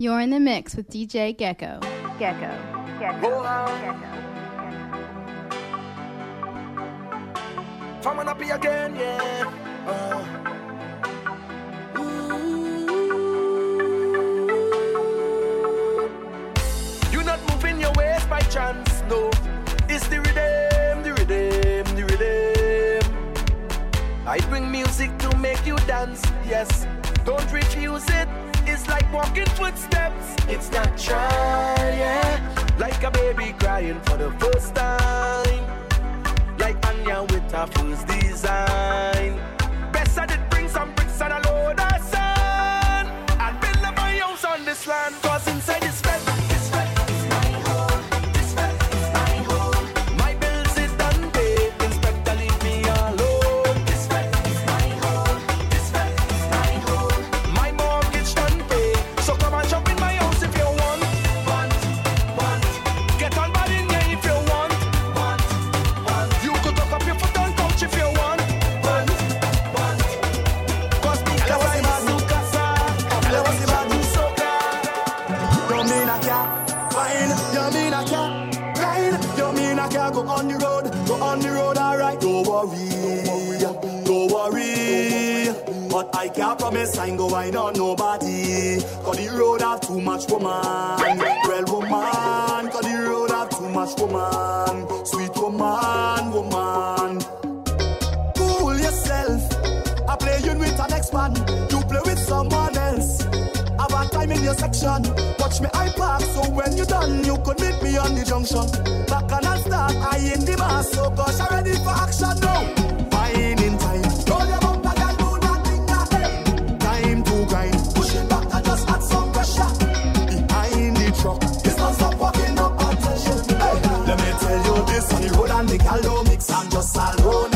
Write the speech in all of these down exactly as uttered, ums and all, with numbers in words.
You're in the mix with D J Gecko. Gecko. Gecko. Oh, uh, Gecko. Coming up here again, yeah. Uh. You're not moving your ways by chance, no. It's the rhythm, the rhythm, the rhythm. I bring music to make you dance, yes. Don't refuse it. It's like walking footsteps. It's natural, yeah. Like a baby crying for the first time. Like Anya with her first design. Best I did bring some bricks and a load of sand and build up my house on this land. Cause inside this bed, this bed is my home. This bed is my home. My bills is done paid. Inspector leave me alone. This bed is my home. This bed is my home. My mortgage done paid. So come and jump in my house if you want. Want, want. Get on body in here if you want. Want, want. You could tuck up your foot on couch if you want. Want, want. Cause me casa y bazooka, le was the bazooka. You mean I can't fine? You mean I can't ride? You mean I can't go on the road? Go on the road, alright. Don't worry, don't worry. But I can't promise I ain't go wine on nobody. Cause the road have too much woman. Well, woman. Cause the road have too much woman. Sweet woman, woman. Cool yourself. I play you with an ex-man. You play with someone else. Have a time in your section. Watch me I park, so when you done, you could meet me on the junction. Back and I'll start, I in the mass, so gosh, I'm ready for action now. Fine in time. Roll your bumper, girl, do nothing, nothing. Time to grind. Push it back and just add some pressure. Behind the truck, it's not stop walking up attention. Hey, let me tell you this, on the road and the gal don't mix, I'm just alone.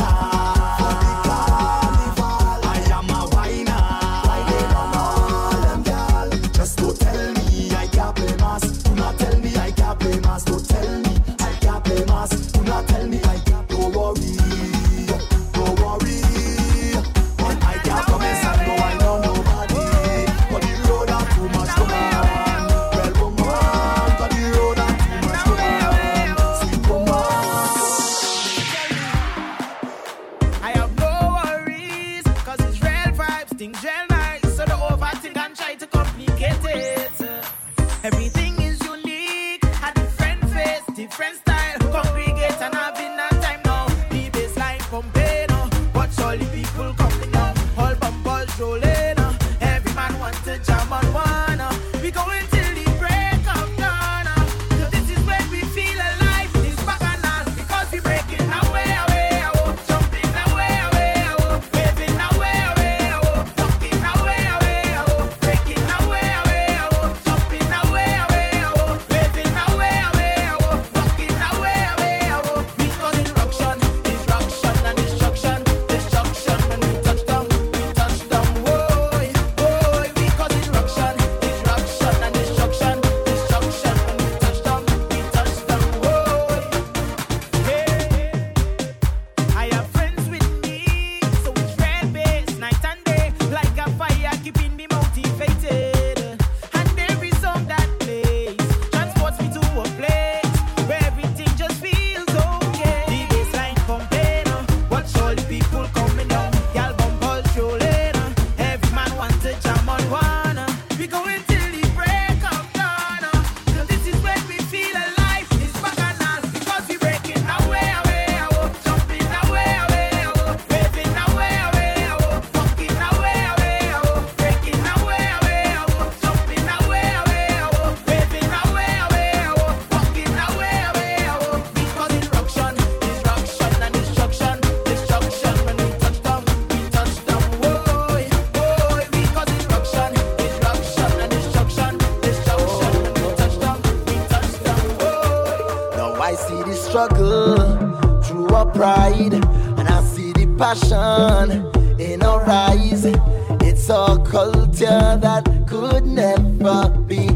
Passion in our eyes. It's a culture that could never be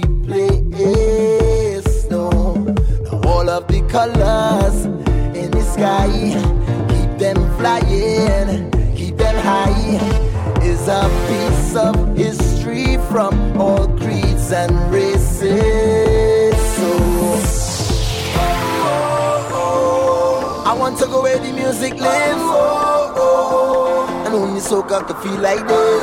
replaced. No, no, all of the colors in the sky, keep them flying, keep them high. Is a piece of history from all creeds guns and races. So I want to go where the music lives, and only soak up to feel like this.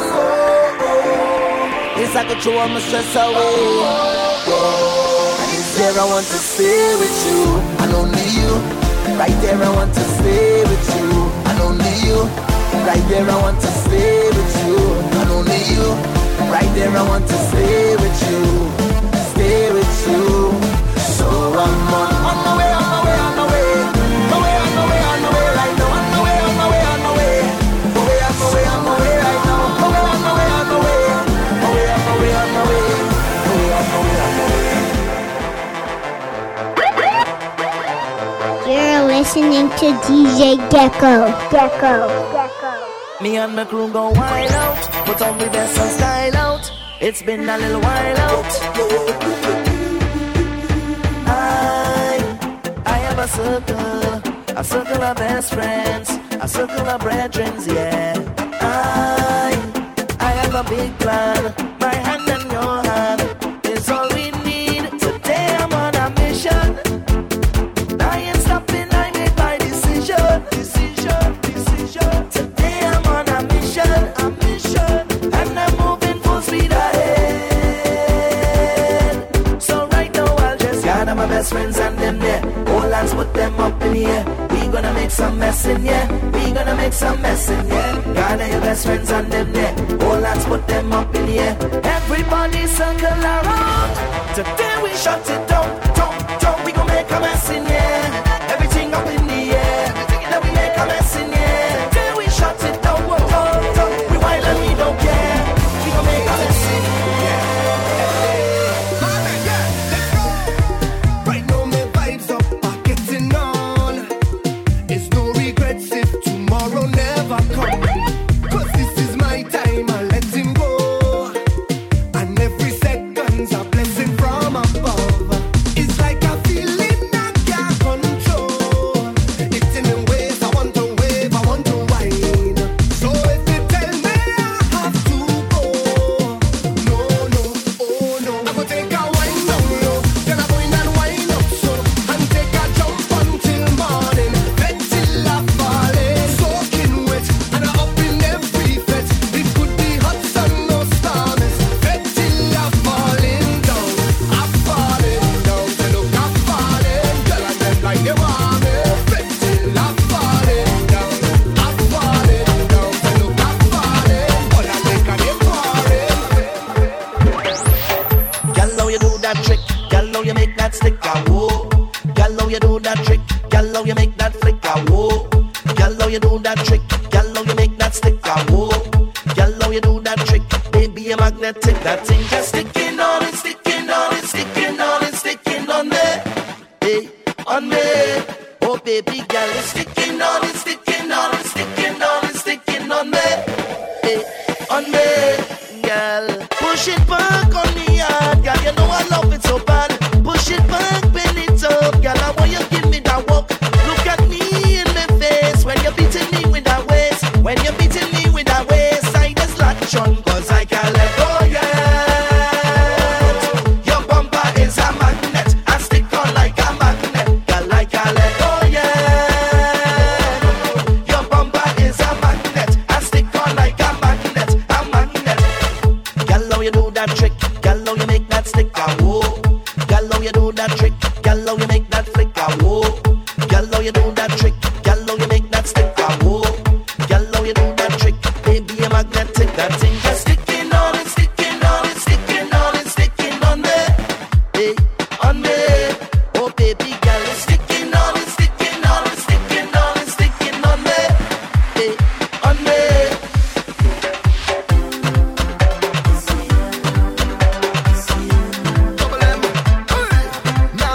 Yes, I can throw all my stress away. And it's there I want to stay with you, and only you. Right there I want to stay with you, and only you. Right there I want to stay with you, and only you. Right there I want to stay with you, stay with you. So I'm on, on my way, on my way, on my way, my way, on my way, on my way right now, on my way, on my way, on my way, my way, on my way, on my way right now, my way, on my way, on my way, my way, on my way, on my way, my way, on my way, on my way. You're listening to D J Gecko. Gecko. Gecko. Me and my crew go wild out, put on the best and style out. It's been a little while out. I, I have a circle, a circle of best friends, a circle of brethren, yeah. I, I have a big plan, my hand in your hand is all we need. Today I'm on a mission. I ain't stopping, I made my decision, decision, decision. Today I'm on a mission, a mission, and I'm moving full speed ahead. So right now I'll just gather my best friends and them there. All hands put them up in here. We gonna make some mess in here. We gonna make some mess in here. Gather your best friends and them there. All hands put them up in here. Everybody circle around. Today we shut it down, down, down. We gon' make a mess in here. Everything up in the air. Then we make a mess in here. Then we shut it down, down, down. We wild and we don't care. We gon' make a mess in here. Right now my vibes up are getting on. It's no regrets if tomorrow never comes. Cause this is my time, I let him go. And every second's a blessing from above. It's like a feeling I can't control. It's in the ways I want to wave, I want to whine. So if you tell me I have to go, no, no, oh no. I go take a wine down low, then I go in and wine up so, and take a jump until morning. Bet till I fall in, soaking wet, and I up in every fet. It could be hot sun or stormies. Bet till I falling down, I'm falling down. Say look, I'm falling, girl, and them like they want me. Bet till I'm falling down, I'm falling down. Say look, I'm falling, but I think I am falling. Girl, how you do that trick? Girl, how you make that stick? Ah, whoa. Girl, how you do that trick? Girl, how you make that flick? Ah, whoa. Girl, how you do that trick? Girl, how you make that stick? Ah, whoa. Girl, how you do that trick? Baby, a magnetic. That thing just sticking on it, sticking on it, sticking on it, sticking on me. Hey, on me. Oh, baby, girl, it's sticking on it, sticking on it, sticking on it, sticking on me. Hey, on me, girl. Push it back on me hard, girl. You know I love it so bad. Push it back, bend it up, girl. I want you give me that walk. Look at me in my face when you're beating me with that waist. When you're beating me with that waist, I just latch on, cause I can't let go yet. Your bumper is a magnet, I stick on like a magnet. Girl, I can't let go yet. Your bumper is a magnet, I stick on like a magnet, a magnet. Girl, how you do that trick? Girl, how you make that stick? Ah, whoa. Girl, how you do that trick? Girl, how you make that flick? Ah, whoa. Girl, how you do that trick? Girl, how you make that stick? Ah, whoa. Girl, how you do that trick? Baby, a magnetic. That thing just sticking on it, sticking on it, sticking on it, sticking on me. Hey, on me. Oh, baby, girl, it's sticking on it, sticking on it, sticking on it, sticking on me. Hey, on me. Double M, hey. Now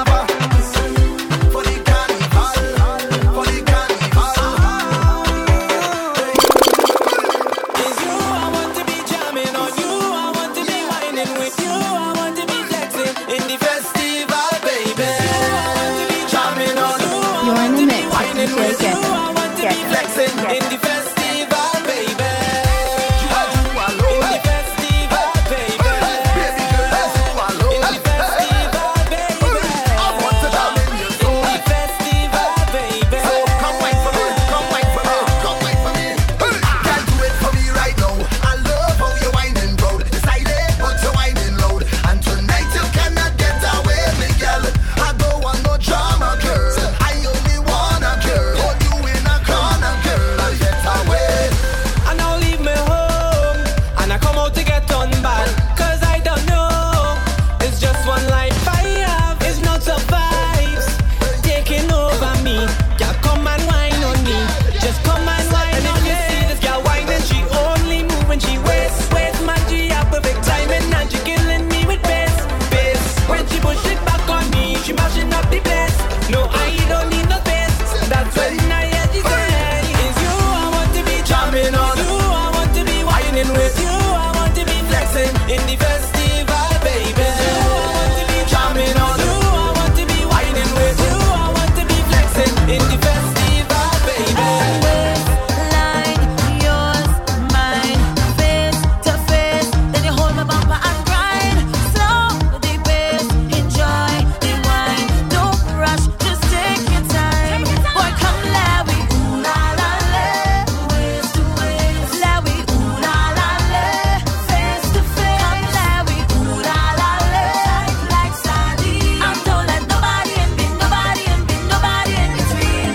in the festival, baby. You, I want to be jamming on. You, I want to be whining with. You, I want to be flexing in the festival, baby. Like yours, mine, face to face. Then you hold my bumper and grind. Slow the pace, enjoy the wine. Don't rush, just take your time. Boy, come let we ooh la la la, waist to waist. Let we ooh la la la, face to face. Come let we ooh la la la, like sardines. And don't let nobody in, be nobody in, be nobody in between.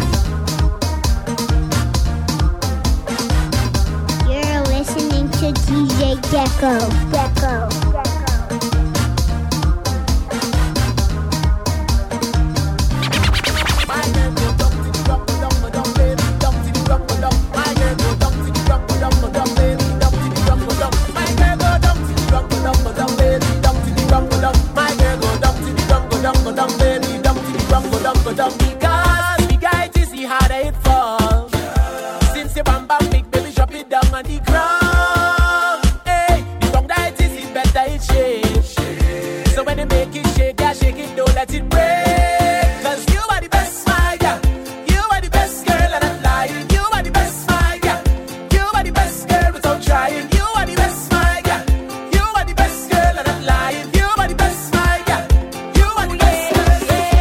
You're listening to D J Gecko. Gecko. Because the guy to see how it falls. Since you bam bam big baby drop it down on the ground. Hey, the tongue that is it better it shake. So when they make it shake, yeah, shake it, don't let it break. Cause you are the best, my girl. You are the best girl and I'm lying. You are the best, my girl. You are the best girl without trying. You are the best, my girl. You are the best girl and I'm lying. You are the best, my girl. You are the best girl.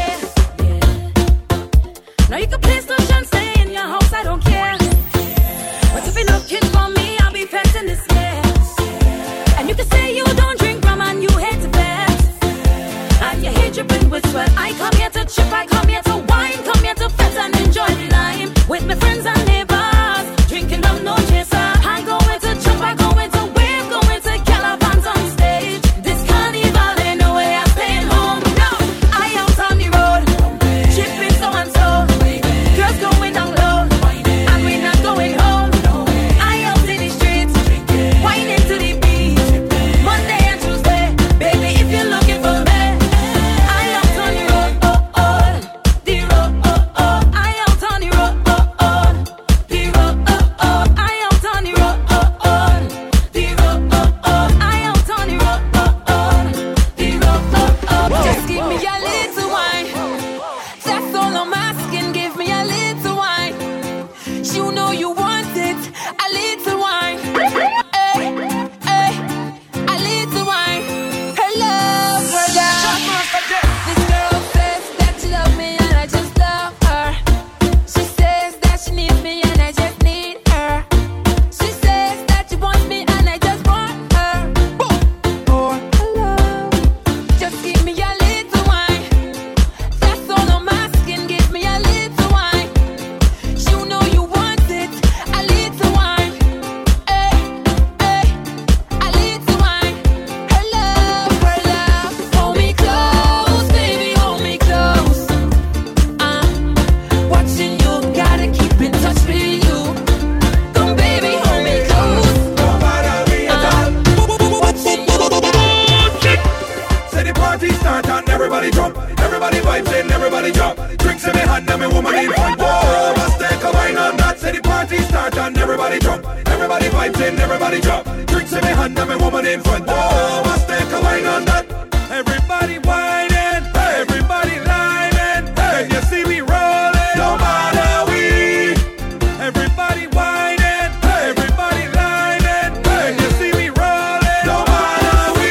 Now you can play social, stay in your house, I don't care. But if you're looking for me, I'll be fetching this year. And you can say you don't drink rum and you hate to bet. And you hate dripping with sweat. I come here to chip, I come here to wine, come here to fetch and enjoy the lime. With my friends and neighbors, drinking rum, no chaser. I'm going to jump, I'm going to wave, going to Calaban's on stage. This carnival ain't no way I'm staying home. No, I out on the road, chipping so and so. Girls going down low, and we're not going home. I out in the streets, whining to the beat. Monday and Tuesday, baby, if you're looking for me, I out on the road, oh oh, the road, oh oh. I out on the road, oh oh, the road, oh oh. I out on the road, oh oh, the road, oh oh. I out on the road, oh oh, the road, oh oh. Just give me a little wine. That's all I'm asking. Give me a little wine. You know you want it. A little wine. Hey, hey, a little wine. Her love, her love. This girl says that she loves me and I just love her. She says that she needs me and I just need her. She says that she wants me and I just want her. For her love. Just give me a little wine. That's all I'm asking. Give me a little wine. You know you want it. A little wine. Hey, hey, a little wine. Her love, her love. Hold me close, baby, hold me close. Uh, watching you, gotta keep in touch with you. Come, baby, hold me close. Uh, watching you, Say the party start and everybody jump. Everybody vibes in, everybody jump. Drinks in me hand and me woman in front. Oh, must take a wine on that. Say the party start and everybody jump. Everybody vibes in, everybody jump. Drinks in me hand and me woman in front. Oh, must take a wine on that. Everybody whining, everybody liming. When you see me rolling, no matter we. Everybody whining, everybody liming. When you see me rolling, no matter we.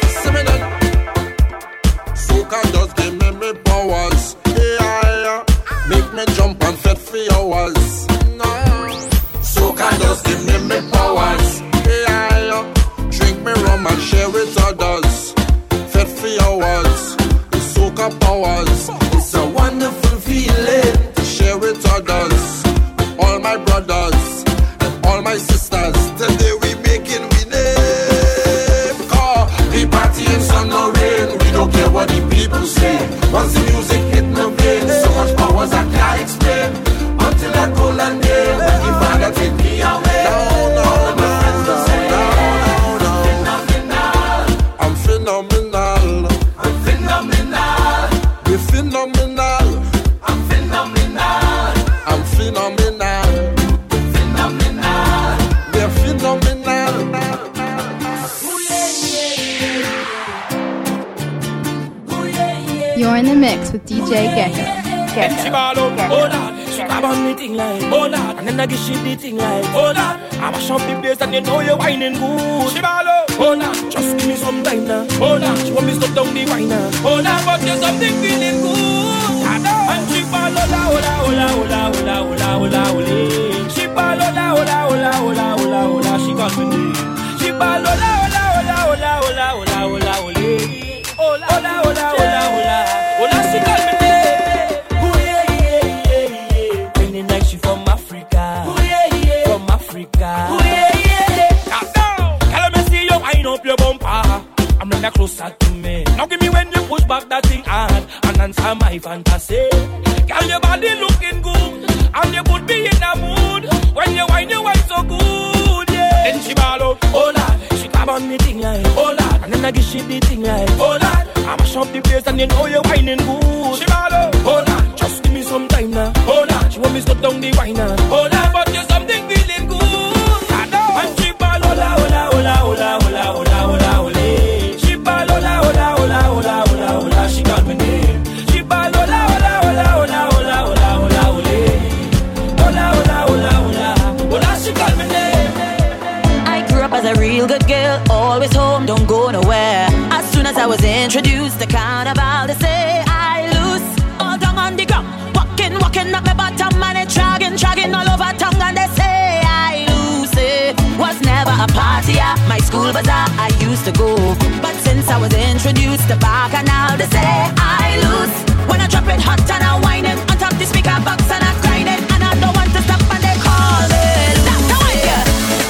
Soca just give me me powers. Yeah, make me jump and fet for hours. No. Soca just give me me powers. Yeah, drink me rum and share with others. Fet for hours. The soca powers. It's a wonderful feeling to share with others. All my brothers and all my sisters. Today we making we name. Cause we party in sun or rain. We don't care what the people say. Once the music hit my vein, so much powers I can't explain. Until that golden day when the Father take me away. No, no, all my friends will say, no, no, no. I'm phenomenal. I'm phenomenal. We're phenomenal. I'm phenomenal. I'm phenomenal. Phenomenal. We're phenomenal. You're in the mix with D J Gecko. Gecko. She ball out like, oh Lord. She grab on me thing like, oh Lord. And then I give she the thing like, oh Lord. I mash up the place and you know you're whining good. She ball out, oh Lord. Just give me some time now, oh Lord. She want me stop down the wine now, oh Lord. But there's something feeling good. I know. And she ball out, hola, hola, hola, hola, hola, hola, hola. She ball out, hola, hola, hola, hola, hola. She got me name. She ball out, hola, hola, hola, hola, hola, hola, hola. Hola, hola, hola, hola, hola. Hola, she call me name. Ooh, yeah, yeah, yeah, yeah. Feeling like she from Africa. Ooh, yeah, yeah. From Africa. Ooh, yeah, yeah. Calm down. Tell me see you wind up your bumper. I'm not closer to me. Now give me when you push back that thing hard and answer my fantasy. Girl, your body looking good and you could be in a mood when you wind your wine so good, yeah. Then she ball out, oh Lord. She grab on me thing like, oh Lord. And then I give she the thing like, oh Lord. I mash up the place and you know you're whining good. She ball out, oh Lord. Just give me some time now, oh Lord. She want me stop down the wine now, oh Lord. But there's something feeling good, I know. And she ball out, hola, hola, hola, hola, hola, hola, hola, hola. She ball out, hola, hola, hola, hola, hola, hola. She got me name. She ball out, hola, hola, hola, hola, hola, hola, hola, hola. Hola, hola, hola, hola, hola. She got me name. I grew up as a real good girl, always home, don't go nowhere. As soon as I was introduced to carnival, they say I loose, all down on the ground, walking, walking up my bottom and it dragging, dragging all over tongue, and they say I loose. It was never a party at my school bazaar I used to go, but since I was introduced to Bacchanal, they say I loose. When I drop it hot and I whine it on top the speaker box and I grind it, and I don't want to stop and they call me. Stop the wine, yeah.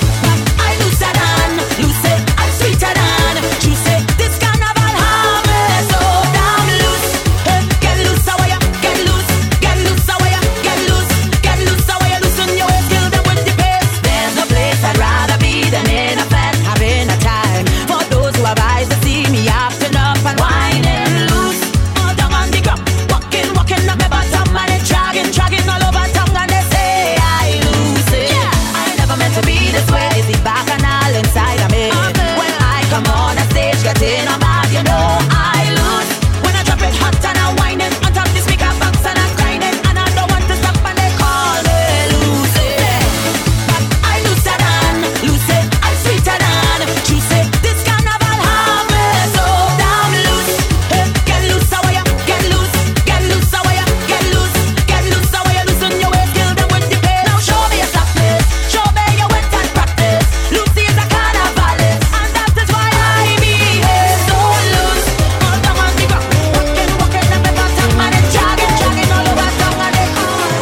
I loose it on, loose it, I'm sweeter than juice it. This carnival have me so damn loose. Hey, get loose, away ya, get loose, get loose, away ya, get loose, get loose, away ya, loosen your waist, kill them with the pace. There's no place I'd rather be than in a fest, having a time. For those who have eyes to see me acting up and whining loose, all down on the ground, walking, walking up my bottom and it dragging, dragging all over tongue, and they say I lose it. Yeah. I never meant to be this way. Is it Bacchanal inside of me? When I come on a stage, get in on bad, you know I lose. When I drop it hot and I whine it on top the speaker box and I grind it, and I don't want to stop and they call me lose it. But I lose it and lose it, I'm sweeter than juice it. This carnival have me so damn loose. Hey, get loose, away ya, get loose, get loose, away ya, get loose, get loose, away ya, loosen your waist, kill them with the pace. Now show me your softness, show me your wet and practice. Lucy is a carnivalist, and that is why I behave so loose. All down on the ground, walking, walking up my bottom and it's dragging, dragging all over tongue, and they call me.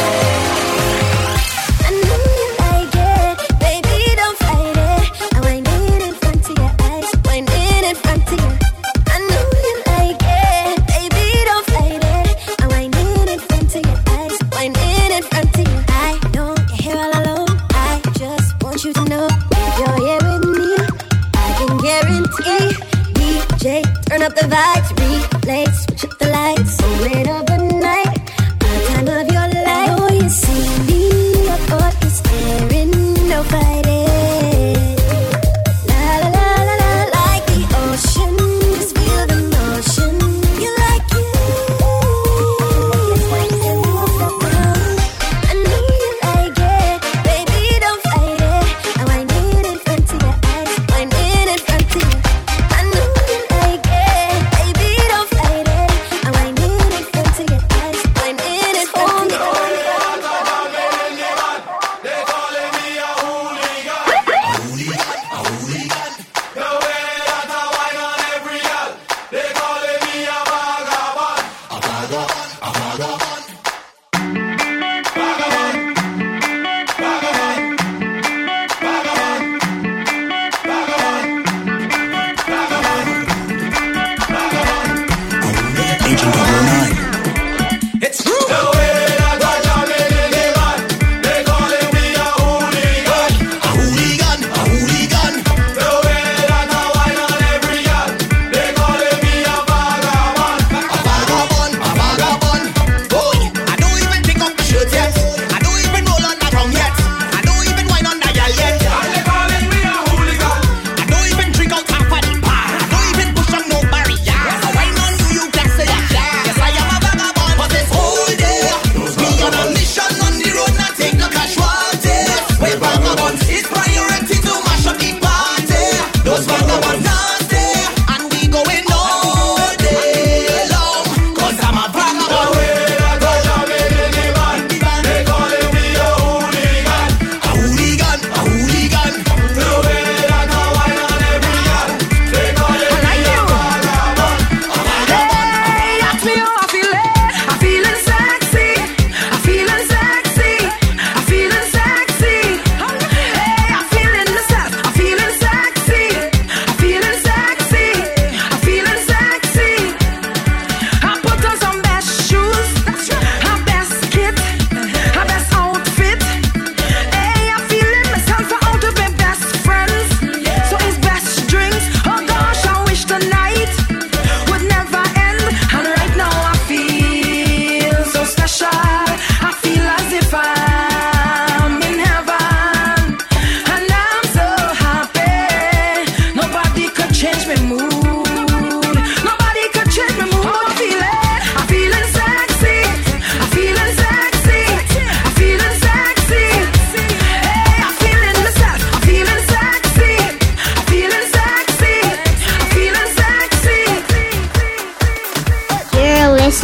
I know you like it, baby, don't fight it. I wind it in front of your eyes, wind it in front of you. I know you like it, baby, don't fight it. I wind it in front of your eyes, wind it in front of you. I know you're here all alone. I just want you to know if you're here with me, I can guarantee. D J, turn up the vibes, replay, switch up the lights, so lit up the night. The time of your life. Oh, you see me, your thought is staring, no fighting. La la la la la, like the ocean, just feel the motion. You like it, it's like you won't stop now. I know you like it, baby, don't fight it. I wind it in front of your eyes, wind it in front of you. I know you like it, baby, don't fight it. I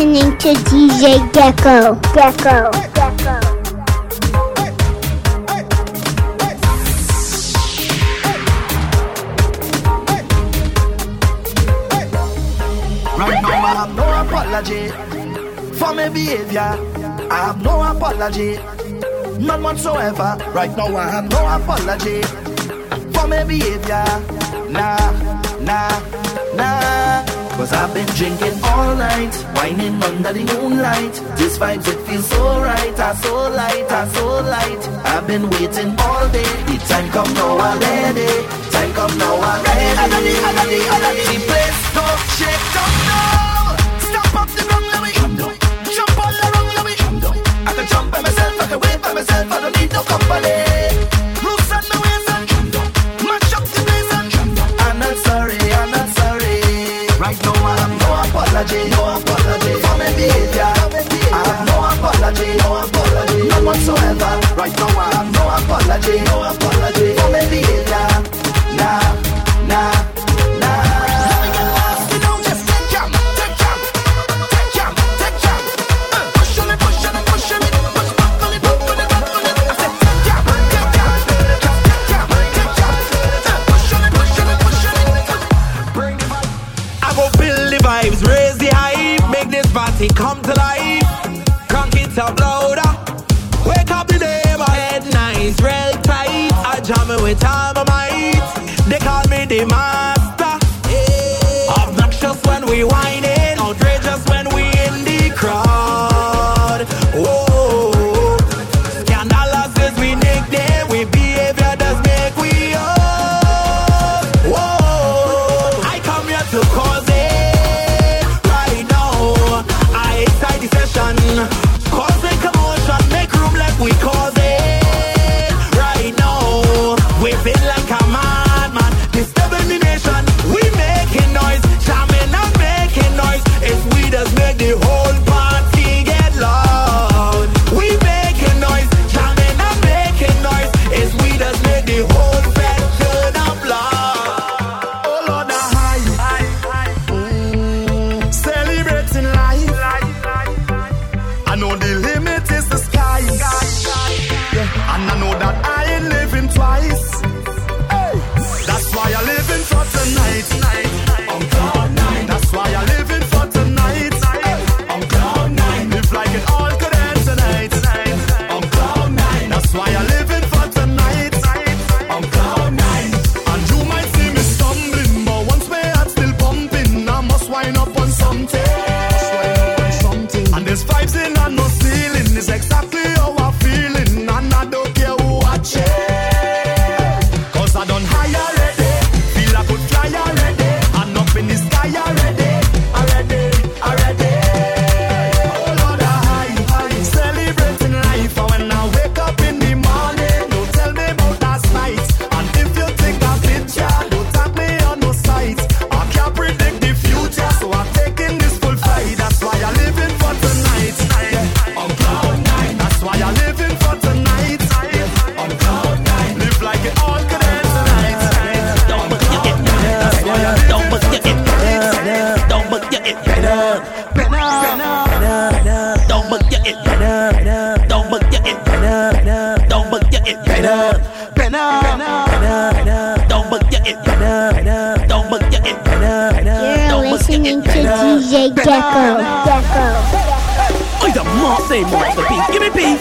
listening to D J Gecko. Gecko. Gecko. Right now I have no apology for my behavior. I have no apology, none whatsoever. Right now I have no apology for my behavior. Nah, nah, nah. Cause I've been drinking all night, whining under the moonlight. This vibes, it feels so right, ah, so light, ah, so light. I've been waiting all day, the time come now already. Time come now already. Already, already, already. The place don't shake down now. Stop up the wrong let me jump on the wrong let me I can jump by myself, I can wait by myself, I don't need no company. Loose on my waist and match up the place and I'm not sorry, I'm not sorry. Right now I have no apology, no apology for my behavior. I have no apology, no apology, none whatsoever. Right now I have no apology, no apology for my behavior. Nah, nah, nah. Let me get lost, you know, just take jam, take jam, take jam, take jam. Uh, push on it, push on it, push on it, push back on it, back on it, back on it. I said take jam, take jam, take jam, take jam. Uh, push on it, push on it, push on it. Bring the vibe. I go build the vibes, raise the hype, make this party come to life. Crank it up louder, wake up the neighbor. Head nice, real tight, I jam it with all my might. They call me the master. Yeah. Obnoxious when we whining, outrageous when we in the crowd. Whoa, scandalous is we nickname, we behavior does make we up. Whoa, I come here to cause it right now. I excite the session, cause a commotion, make room like we cause it right now. We feel like a madman, disturbing the nation. We making noise, jamming and making noise. It's we just make the whole party get loud. We making noise, jamming and making noise. It's we just make the whole fest turn up loud. Oh Lord, the high, mm, celebrating life. I know the limit is the sky, yeah, and I know that I ain't living twice. Hey, that's why I living for tonight. On cloud nine, that's why I living for tonight. On cloud nine, live like it all could end tonight. On cloud nine, that's why I living for tonight. On cloud nine, and you might see me stumbling, but once my heart still pumping, I must wind up on something. And there's vibes in and no ceiling, it's exactly how I'm feeling, and I don't care who watch it. Cause I done high already, feel I could fly already, and up in the sky already, already, already. Oh Lord, I high, celebrating life, and when I wake up in the morning, don't tell me about last night. And if you take a picture, don't tag me on no sites. I can't predict the future, so I'm taking this full fight. That's why I live in for tonight, yeah. On cloud nine. That's why I live in for tonight, yeah. On cloud nine. Live like it all could end tonight. Don't but you get better. Don't but you get better. Don't but you get better. Better. Don't but you get better. Don't but you get better. Don't but you get better. Better. Don't but you get better. Don't but you get better. You're listening to D J Gecko. Gecko. Oh, the more say more of the beat. Give me beat.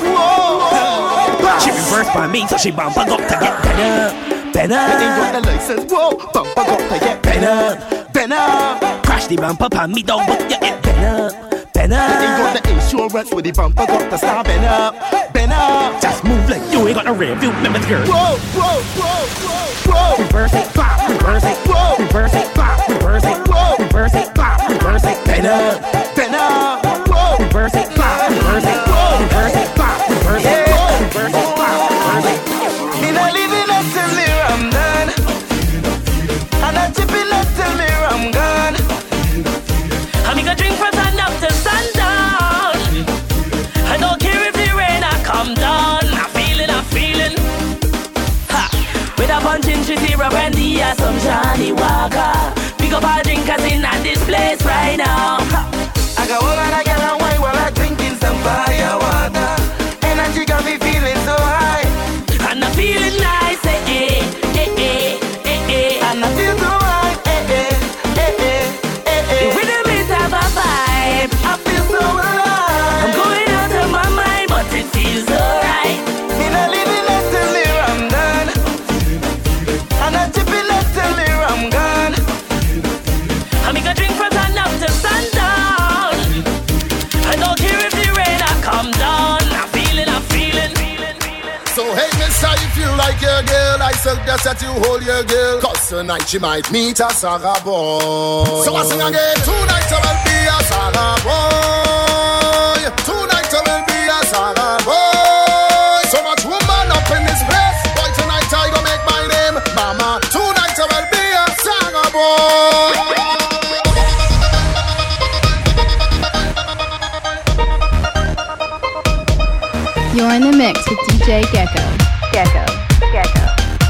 She reversed by me, so she bumper got to get better. Better. Ain't got the license, whoa, bumper got to get Better. Better. Crash the bumper, pan me down, but you get better. Better. Ain't got the insurance with the bumper got to start better. Better. Just move like you ain't got a rear view, remember the girl. Whoa, whoa, whoa, whoa, whoa. Reverse it, bop, reverse it, Whoa. reverse it, bop, reverse it, Whoa. reverse it, bop, reverse it, better. Better. Whoa. Reverse it, bop, reverse it, reverse it, bop, reverse it, reverse it, bop, reverse it. Me not living up till me I'm done, and I chipping up till me I'm gone. I'm gonna drink from sun up to sundown. I don't care if the rain I come down. I'm feeling, I'm feeling. Ha! With a punch in syrup and the uh, some Johnny Walker. Pick up our drinkers in at this place right now. Ha. I got all that I get. you like your girl, I suggest that you hold your girl, cause tonight she might meet a Saga boy. So I sing again. Tonight I will be a Saga boy. Tonight I will be a Saga boy. So much woman up in this place. Boy, tonight I gonna make my name Mama. Tonight I will be a Saga boy. You're in the mix with D J Gecko. Gecko. Gecko.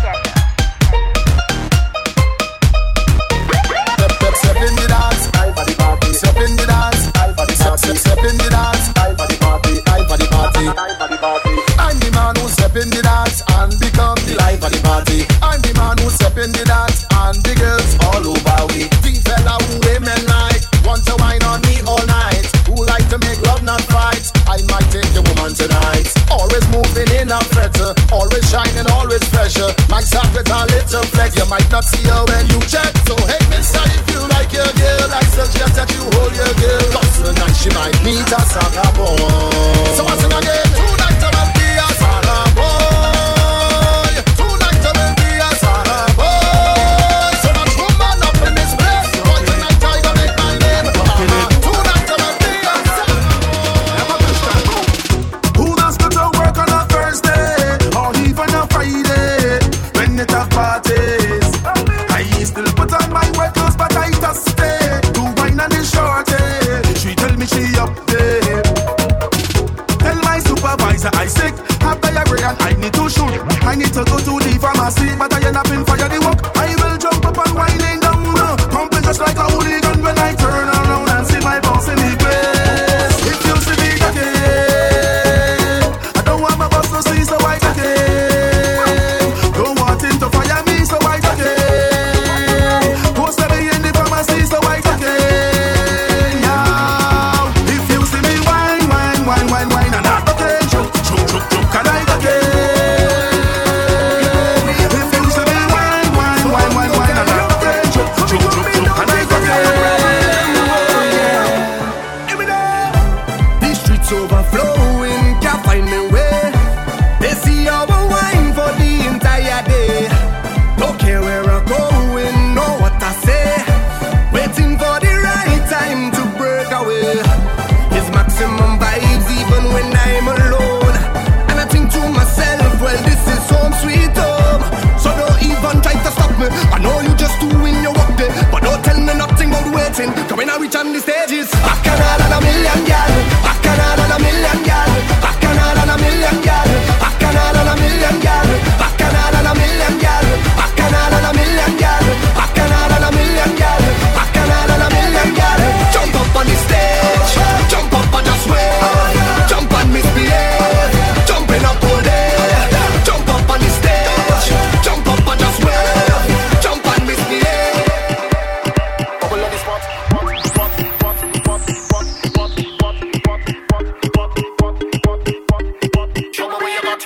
Step in the dance, I for the party. Step in the dance, I for the party. Step in the dance, I for the party. I for the party. I for the party. I'm the man who step in the dance and become the life of the party. I'm the man who step in the dance and the girls all over we. The fella who women like want to wine on me all night. Who like to make love not fight. I might take your woman tonight. Always moving in a fetter, always shining, always pressure. My sock with a little flex. You might not see her when you check. So hey, mister, if you like your girl, I suggest that you hold your girl, cause tonight she might meet a Saga boy. So I sing again. Tonight I will be a Saga boy. Tonight I will be a Saga boy. So much woman up in this place. Boy, tonight I gonna make my name Mama. Tonight I will be a Saga boy. Who does go to work on a Thursday or even a Friday when it have parties? I still put on my work clothes, but I just stay to wine and the shorty. She tell me she up there. Tell my supervisor I sick, have diarrhea and I need to shoot. I need to go to the pharmacy, but I end up in fire the walk. I will jump up and whining down, pumping just like a hooligan when I turn around and see my boss in the place. If you see me again, I don't want my boss to see, so I again. Don't want him to fire me, so I again. Post me in the pharmacy, so I again. Now, if you see me wine, wine, wine, wine, wine, and not again, choke, choke, choke, choke, and I again. If you see me wine, wine, wine, wine, wine, and not again, choke, choke, choke, choke, and I again. Give me that. The streets overflowing, can't find me way. They see our wine for the entire day. Don't care where I'm going, know what I say. Waiting for the right time to break away. It's maximum vibes even when I'm alone. And I think to myself, well, this is home sweet home. So don't even try to stop me. I know you just doing your work there, but don't tell me nothing about waiting. Cause when I reach on the stages, bacchanal and a million gal, bacchanal and a million gal, bacchanal and a million gal, bacchanal and a million gal, bacchanal and a million gal, bacchanal and a million gal, bacchanal and a million gal, bacchanal and a million gal. Jump up on the stage, jump up and just wave, jump and misbehave, jumping up all day. Jump up on the stage, jump up and just wave, jump and misbehave. Bubble on the spot. Show me where you got.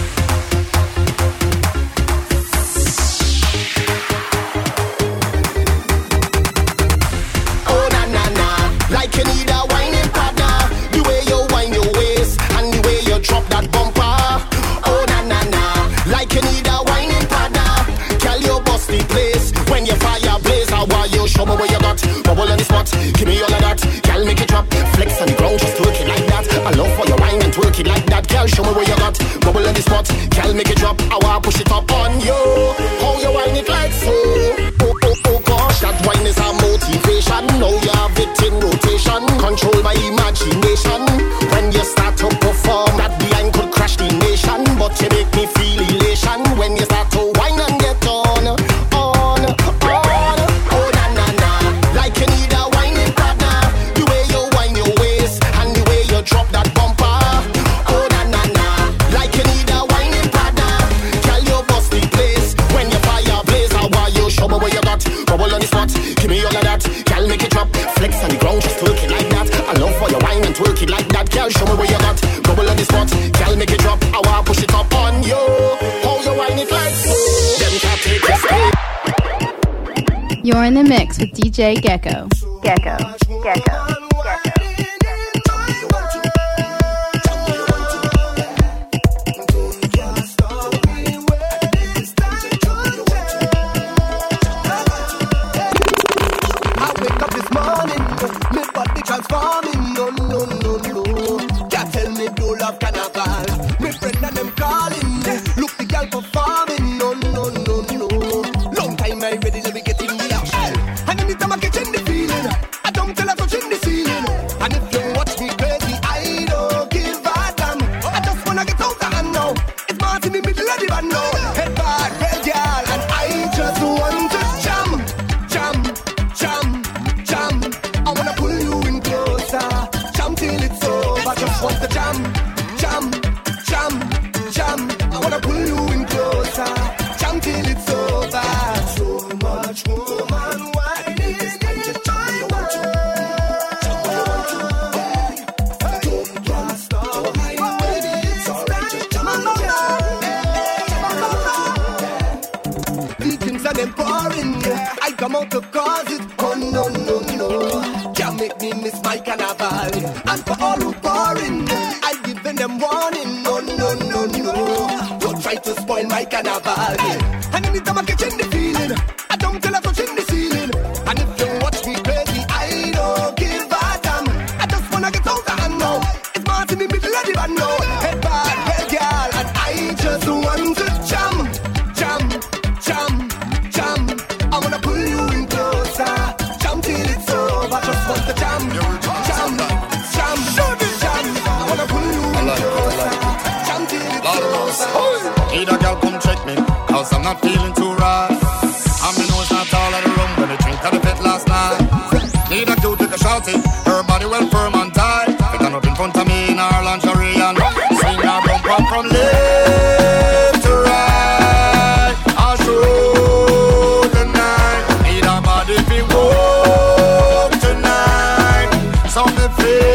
Oh na na na, like you need a whining partner. The way you wind your waist and the way you drop that bumper. Oh na na na, like you need a whining partner. Girl, you bust the place when you fire blaze. How are you? Show me where you got. Bubble on the spot, give me all of that. Girl, make it drop, flex on the ground, just twerk it like that. I love for your wine and twerk it like that. Girl, show me where you got. Bubble on the spot, girl, make it drop. I wanna push it up on you. How you wine it like so? Oh oh oh gosh, that wine is a motivation. Now you have it in rotation, controlled by imagination. When you start to perform, that behind could crash the nation, but you make me feel elation when you start to wine and get on, on, on. Oh na na na, like you need a whining partner. The way you wind your waist and the way you drop that bumper. Oh na na na, like you need a whining partner. Girl, you bust the place when you fire blaze. How are you? Show me where you got. Bubble on the spot, give me all of that. Girl, make it drop, flex on the ground, just twerk it like that. I love for your wine and twerk it like that. Girl, show me where you got. Bubble on the spot, girl, make it drop. I wanna push it up on you. How you wine it like so? Them can't take this way. You're in the mix with D J Gecko. Gecko. Gecko. Me body transforming, no, no, no, no. Can't tell me no love carnival. Me friend and them calling. Look the girl performing, no, no, no, no. Long time I ready, let me get in the action. And anytime I get in the feeling, I don't tell her touching the ceiling. And if you watch me crazy, I don't give a damn. I just wanna get out of hand now. It's Martin in the middle of the band now. Head back, red girl, and I just want to jam, jam, jam, jam. I wanna pull you in closer, jam till it's over. Just want to jam, jam, jam, jam. I wanna pull you in closer, jam till it's over. So much woman whining in my world. Don't wanna stop, baby, it's alright. Just jam on the things are them pouring. I come out to cause it. Oh no, no, no. Can't make me miss my carnival. And for all who pouring, I giving them warning. No, no, no, no. Don't try to spoil my carnival. And anytime I catch in the feeling, I don't tell her touching the ceiling. And if you watch me crazy, I don't give a damn. I just wanna get out of hand now. It's Martin in the middle of the band now. Head back, head girl, and I just want to jam, jam, jam, jam. I wanna pull you in closer, jam till it's over. Just want to jam, jam, jam, jam. I wanna pull you in closer, jam till it's over. Need a girl come check me, cause I'm not feeling too right. And me know it's not all of the room when I drink at the pit last night. Need a cute little shouty, her body well firm and tight. Fit on up in front of me in her lingerie and swing her bump up from left to right. I'll show the night. Need a body be warm tonight, so me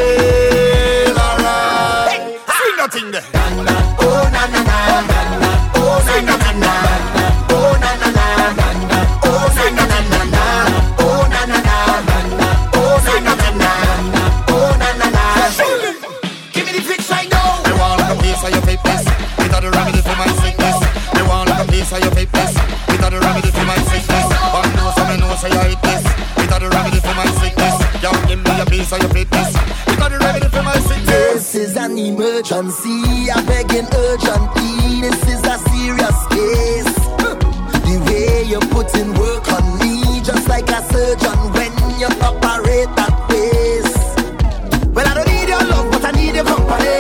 feel alright. Swing that thing there. Oh na na na na na. Oh na na na na. Oh na na na na na. Oh na na na na na. Oh na na na na na. Oh na na na na na. Oh na na na. Give me the fix right now. I want a piece of your fitness. Without the remedy for my sickness. I want a piece of your fitness. Without the remedy for my sickness. One knows some know say I hate this. Without the remedy for my sickness. Yo, give me a piece of your fitness. Without the remedy for my sickness. This is an emergency, I'm begging urgently. This is a serious case. The way you put in work on me, just like a surgeon when you operate that place. Well, I don't need your love, but I need your company.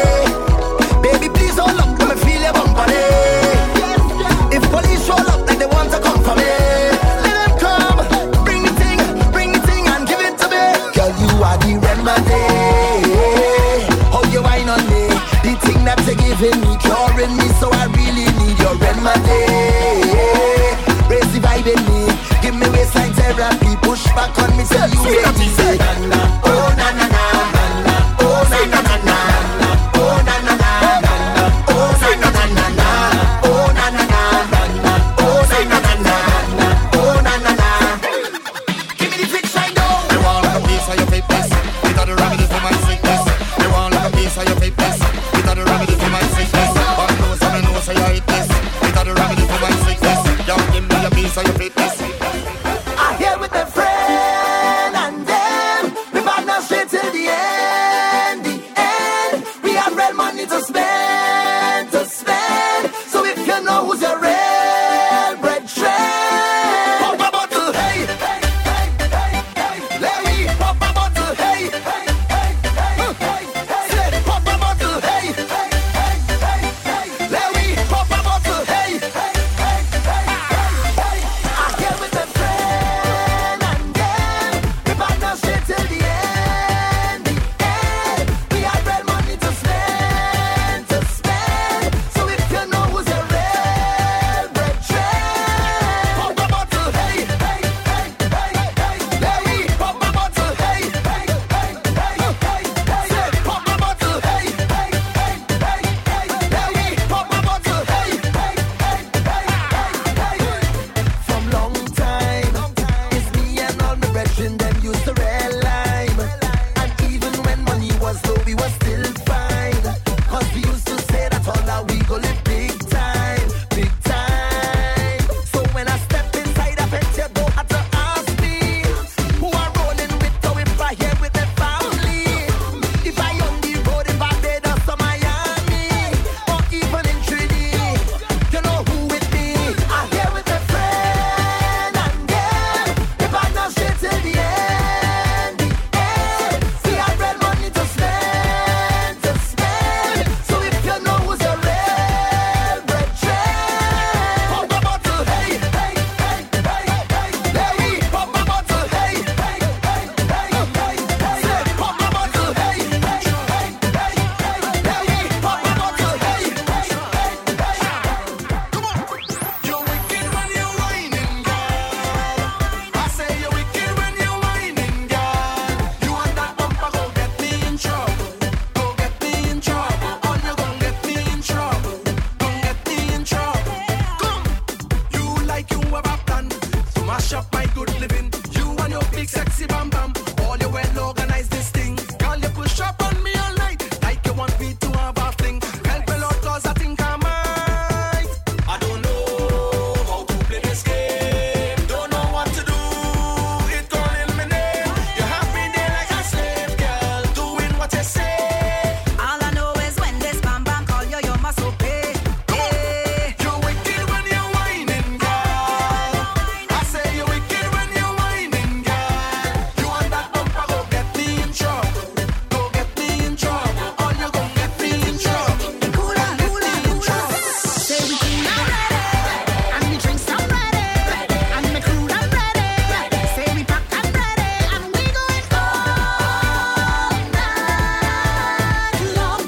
Baby, please hold up, let me feel your company. If police show up like they want to come for me, let them come, bring the thing, bring the thing and give it to me. Girl, you are the remedy. How you whine on me, the thing that you're giving me, curing me, so I really need your remedy. Raise the vibe in me, give me waistline therapy, push back on me, tell you baby, say na na, oh na na na, oh na na na na, oh na na na na, oh na na na na, oh na na na na, oh na na na na, oh na na na. Give me the fix right now. I want a piece of your fitness. Without the remedy for my sickness. I want a piece of your fitness. Without the remedy for my sickness. One knows some know say I hate this. Without the remedy for my sickness. Yo, give me a piece of your fitness. I hear with a friend and them, we partner straight till the end, the end. We have real money to spend, to spend. So if you know who's your real brethren, pop a bottle, hey, hey, hey, hey, hey. Let me pop a bottle, hey, hey, hey, hey, hey, hey. Say, pop a bottle, hey, hey, hey, hey, hey. Let me pop a bottle, hey, hey, hey, hey, hey, hey. I hear big sexy bam bam. All you well organize this thing. Girl, you push up on me all night. Like you want me to have a fling. Help me Lord, cause I think I might. I don't know how to play this game. Don't know what to do. It calling my name. You have me there like a slave, girl. Doing what you say. All I know is when this bam bam call you, you must obey. Hey. You're wicked when you're whining, girl. I say you're wicked when you're whining, girl. You want that bumper, go get me in trouble. Go get me in trouble. Or you gon' get me in trouble. Cool on, cool on, cool on. Say we cool and ready, and we drink some ready, and me cool and ready. Say we pack and ready, and we going all night long.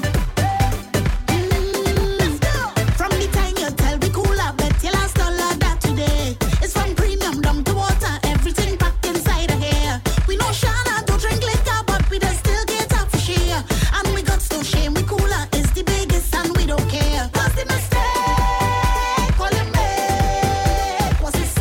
Mm, let's go. From the time you tell we cool up, bet you last all of that today. It's from premium down to water, everything packed inside of here. We know Shana don't drink liquor, but we just still get up for share. And we got no shame, we cooler is the biggest, and we don't care. What's the mistake? All you make, what's it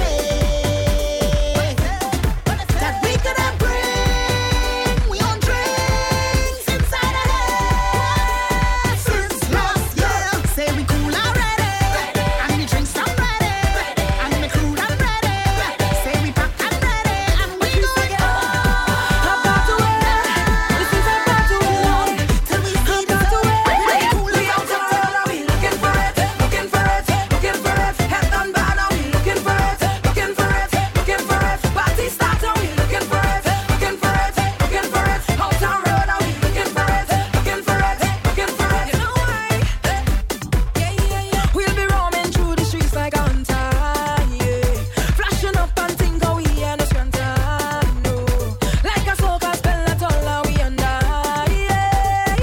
say? That we could have bring, we on drinks inside our head. Since last year, say we cool already, and we drink some ready, and we cool and ready. Say we pack and ready, and we going I've got to wear. This is I've got to wear. till we see I've got to wear. we cool We out and there, are we looking for it? Looking for it, looking for it. Head done bad, are we looking for it? Looking for it, looking for it. Party start, are we looking for it? Looking for it, looking for it. Hometown road, are we looking for it? Looking for it, looking for it. You know why? Yeah, yeah, yeah. We'll be roaming through the streets like a hunter, yeah. Flashing up and think how we ain't no squanter, no. Like a soca spell at all, are we under, yeah,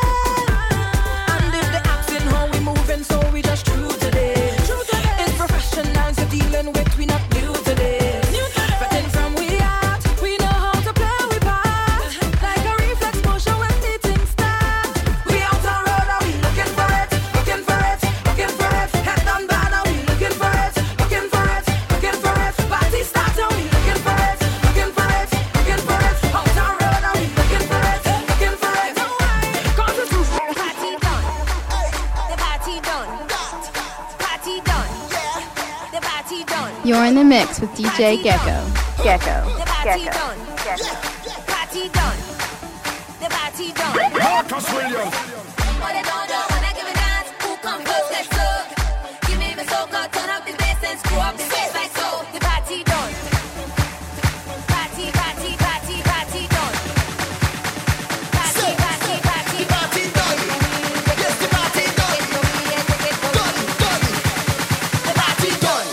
yeah. And if they asking how we moving, so we just true today. It's professionals you're dealing with, we not new to this. But then from we out, we know how to play we part. Like a reflex motion when the things start. We out on road, are we looking for it? Looking for it, looking for it. Head done bad, are we looking for it? Looking for it, looking for it. Party start, are we looking for it? Looking for it, looking for it. Out on road, are we looking for it? Looking for it. Cause it's too the party done. The party done. Party done. The party done. You're in the mix with D J Gecko. Gecko. The party Gecko. done. Party done. The party done. Marcus Williams. What they don't do when I give a dance, who come first, let's go. Give me the soca, turn up the bass and screw up the bass like so. The party done. Party, party, party, party done. Party, party, party, Party done. Yes, the party done. Done, done. the party done.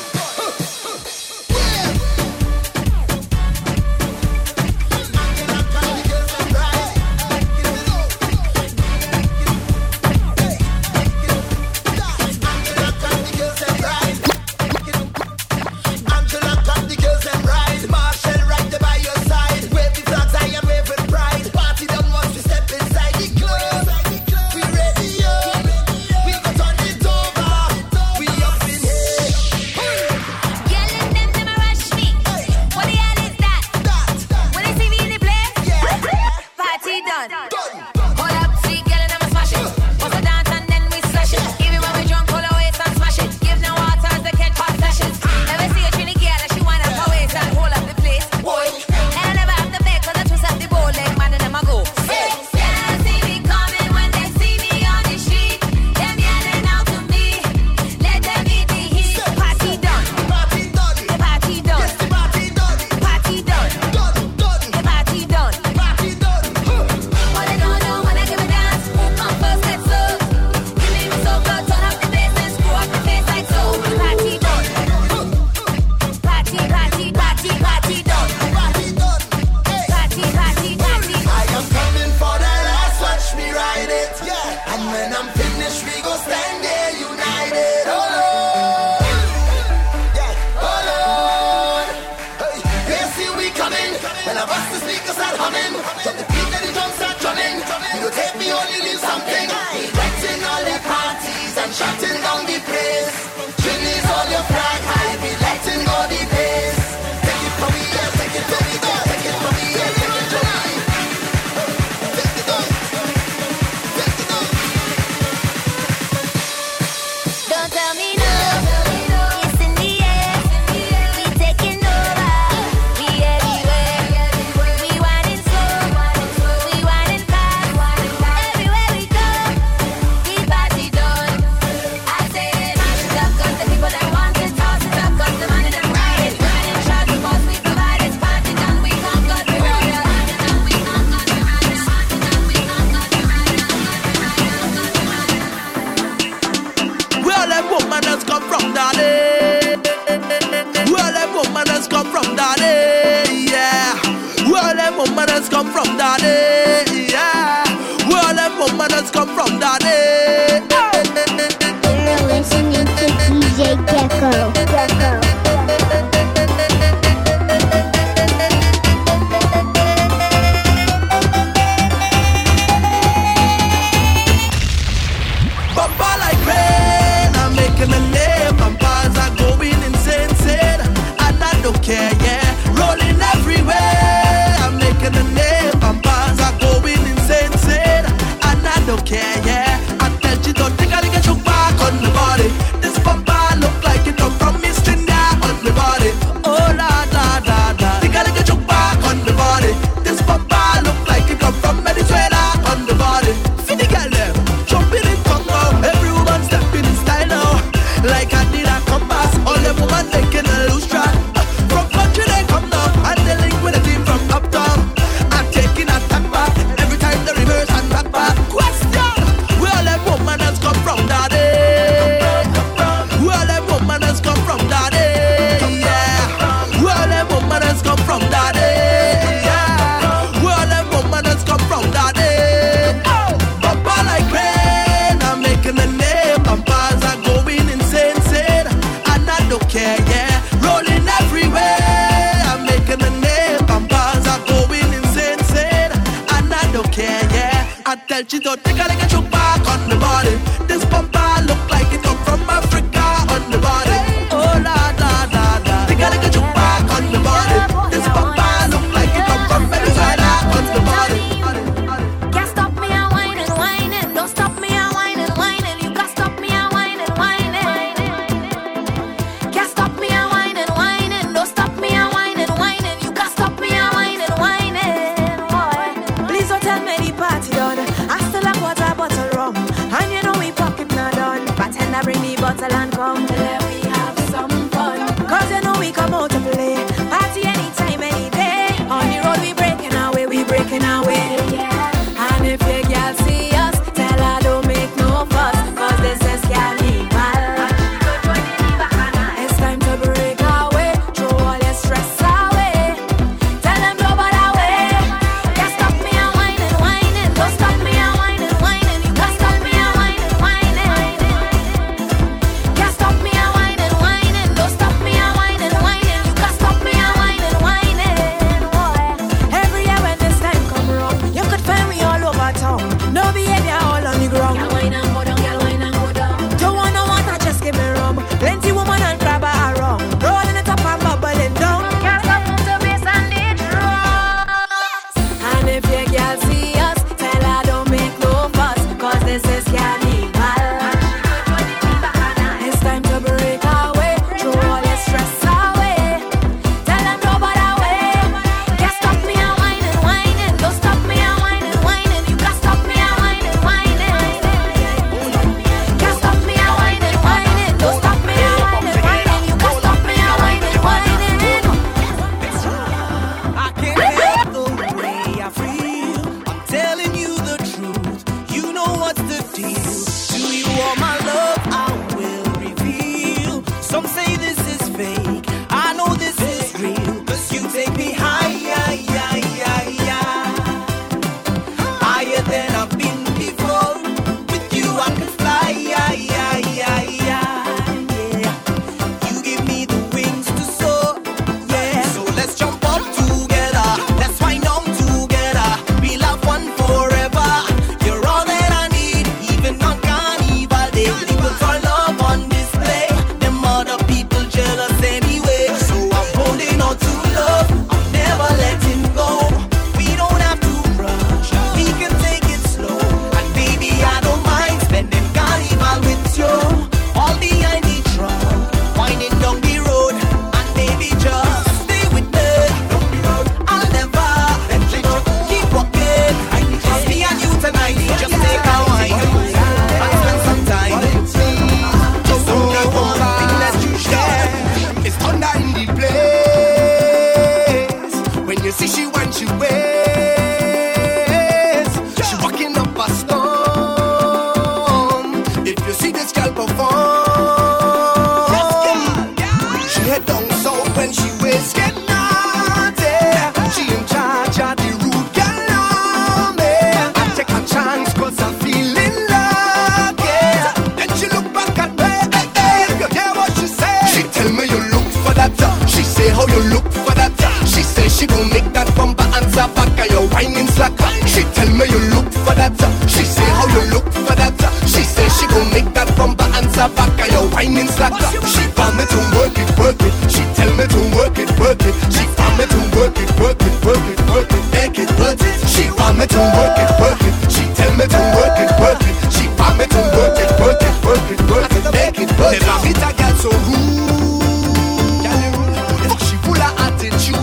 Take it from me, yeah, take it from me, yeah, take it woman has come from daddy. Yeah, where all them woman has come from daddy. You're listening to D J Gecko. Gecko. Chito, take a look at your back on the body. This bumper look like it come from Africa on the body. Oh la la la la. Take a look at your back on the body. This bumper look like it come from Venezuela on the body. Can't stop me a whining, whining. Don't stop me a whining, whining. You can't stop me a whining, whining. Can't stop me a whining, whining. Don't stop me a whining, whining. You can't stop me a whining, whining. Please don't tell me the party done. I still have water, bottle rum. And you know we pocket not done. Bartender bring the bottle and come. Let we have some fun. Cause you know we come out to play. Party anytime, any day. On the road we breaking our way, we breaking our way. Yeah. And if your girl see us, tell her don't make no fuss. Cause this is carnival. It's time to break our way. Throw all your stress away. Tell them no bother way. Can't stop me a whining, whining. Don't stop me a whining, whining. You can't stop me a whining, whining. Can't stop me a whining, whining. Don't stop me a whining, whining. You can't stop me a whining, whining. Every year when this time come around, you could find me all over town. No behavior all on the ground. Girl, wine and go down, girl, wine and go down. Don't want no water, just give me rum. Plenty woman and grab her around. Rolling it up and bubbling down. Can't stop move the bass and the drums. And if your girl see us, tell her don't make no fuss. Cause this is carnival. It's time to break our way. Throw all your stress away. Tell them no bother way. Can't stop me a whining, whining. Don't stop me a whining, whining. You can't stop me a whining, whining. Can't stop me a whining, whining. Don't stop me a whining, whining. You can't stop me a whining, whining. I can't help the way I feel. I'm telling you the truth. You know what's the deal. To you all my love I will reveal. Some say this is fake. I know this is real. Cause you take me higher, higher, higher. Higher than I've been before. With you I can fly, higher, higher, yeah. You give me the wings to soar, yeah. So let's jump up together. Let's wind on together. We love one forever. You're all that I need, even on carnival day. We put our love on display. Them other people jealous anyway. So I'm holding on to love. I'm never letting go. We don't have to rush. We can take it slow. And baby, I don't mind spending carnival with you. All behind the truck, winding down the road. And baby, just stay with me. I'll never let you go. Keep walking. Just me and you tonight. Just take a wine and spend some time. Just only one thing that you share. It's thunder in the place. When you see she when she waits, she walking up a storm. If you see this girl perform, she head down south when she waits get naughty. She in charge of the room whining slacker. She tell me you look for that. She say how you look for that. She say she gon' make that bumper answer back. Are you whining slacker? She want me to work it, work it. She tell me to work it, work it. She want me to work it, work it, work it, work it, make it, work it. She want me to work it, work it. She tell me to work it, work it. She want me to work it, work it, work it, work it, make it, work it. Never meet a girl so rude. She full of attitude.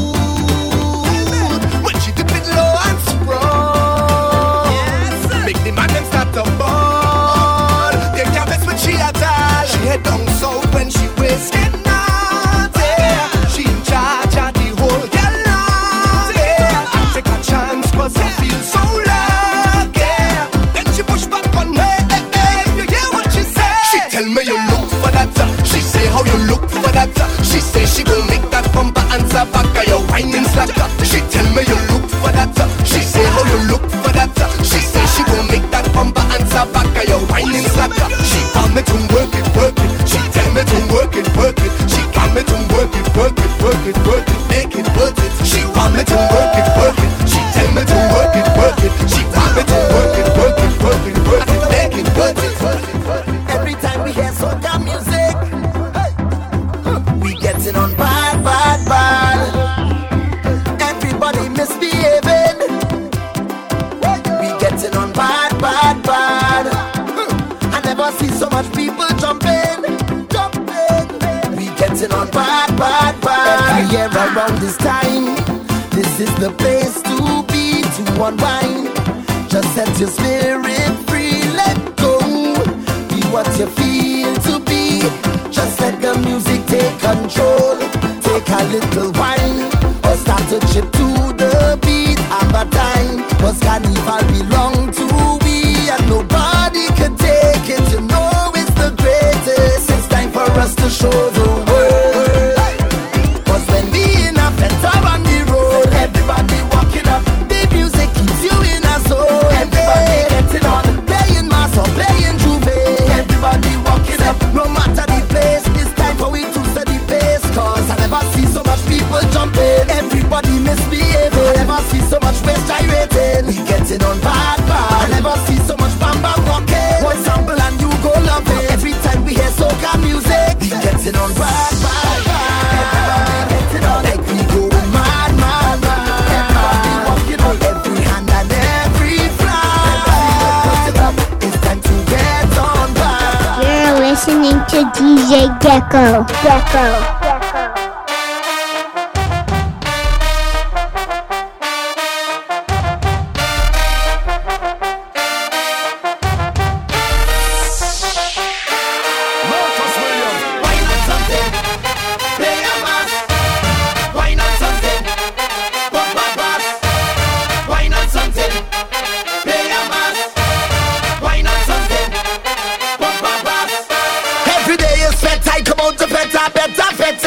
When she dip it low and sprawl, yes, make the man them start to ball. They can't mess with she at all. She head down south when she waist get naughty. She in charge of the whole galaxy. I take a chance 'cause I feel so lucky. Then she push back on me. Hey, hey, you hear what she say? She tell me you look for that. She say how you look for that. She say she gon' make that bumper answer back. Are you whining slacker? She tell me you look for that. She say how you look for that. She say she gon' make that bumper answer back. Are you whining slacker? She want me to work it, work it. She tell me to work it, work it. She want me to work it, work it, work it, work it, make it worth it. She want me to work it, work it. She tell me to work it, work it. She want me to work it, work it, work it, work it, make it worth it. Every time we hear soca music, we getting on bad, bad, bad. Everybody misbehaving. We getting on bad, bad, bad. I never see so much people jumping, jumping. We getting on bad, bad, bad. Every year around this time, this is the place to be, to unwind. Just set your spirit free, let go. Be what you feel to be. Just let the music take control. Take a little wine or start to chip to the beat. Have a time, 'cause carnival belong to we, and nobody can take it. You know it's the greatest. It's time for us to show the world. 'Cause when we in a festa on the road, everybody walking up. The music keeps you in a zone. Everybody getting on, playing mass or playing juve. Everybody walking up, no matter the place. It's time for we to set the pace. 'Cause I never see so much people jumping. Everybody misbehaving. I never see so much waist gyrating. We getting on bad, bad. I never see so much bamba walking. One sample and you go love it. Every time we hear soca music, we getting on bad, bad, bad. Everybody getting on like we going mad, mad, mad. Everybody walking on every hand and every fly. It's time to get on bad. You're listening to D J Gecko. Gecko. Marcus Williams, why not something? Play a mass. Why not something? Pump a bass. Why not something? Play a mass. Why not something? Pump a bass. Every day is fed, I come out to better, better, better.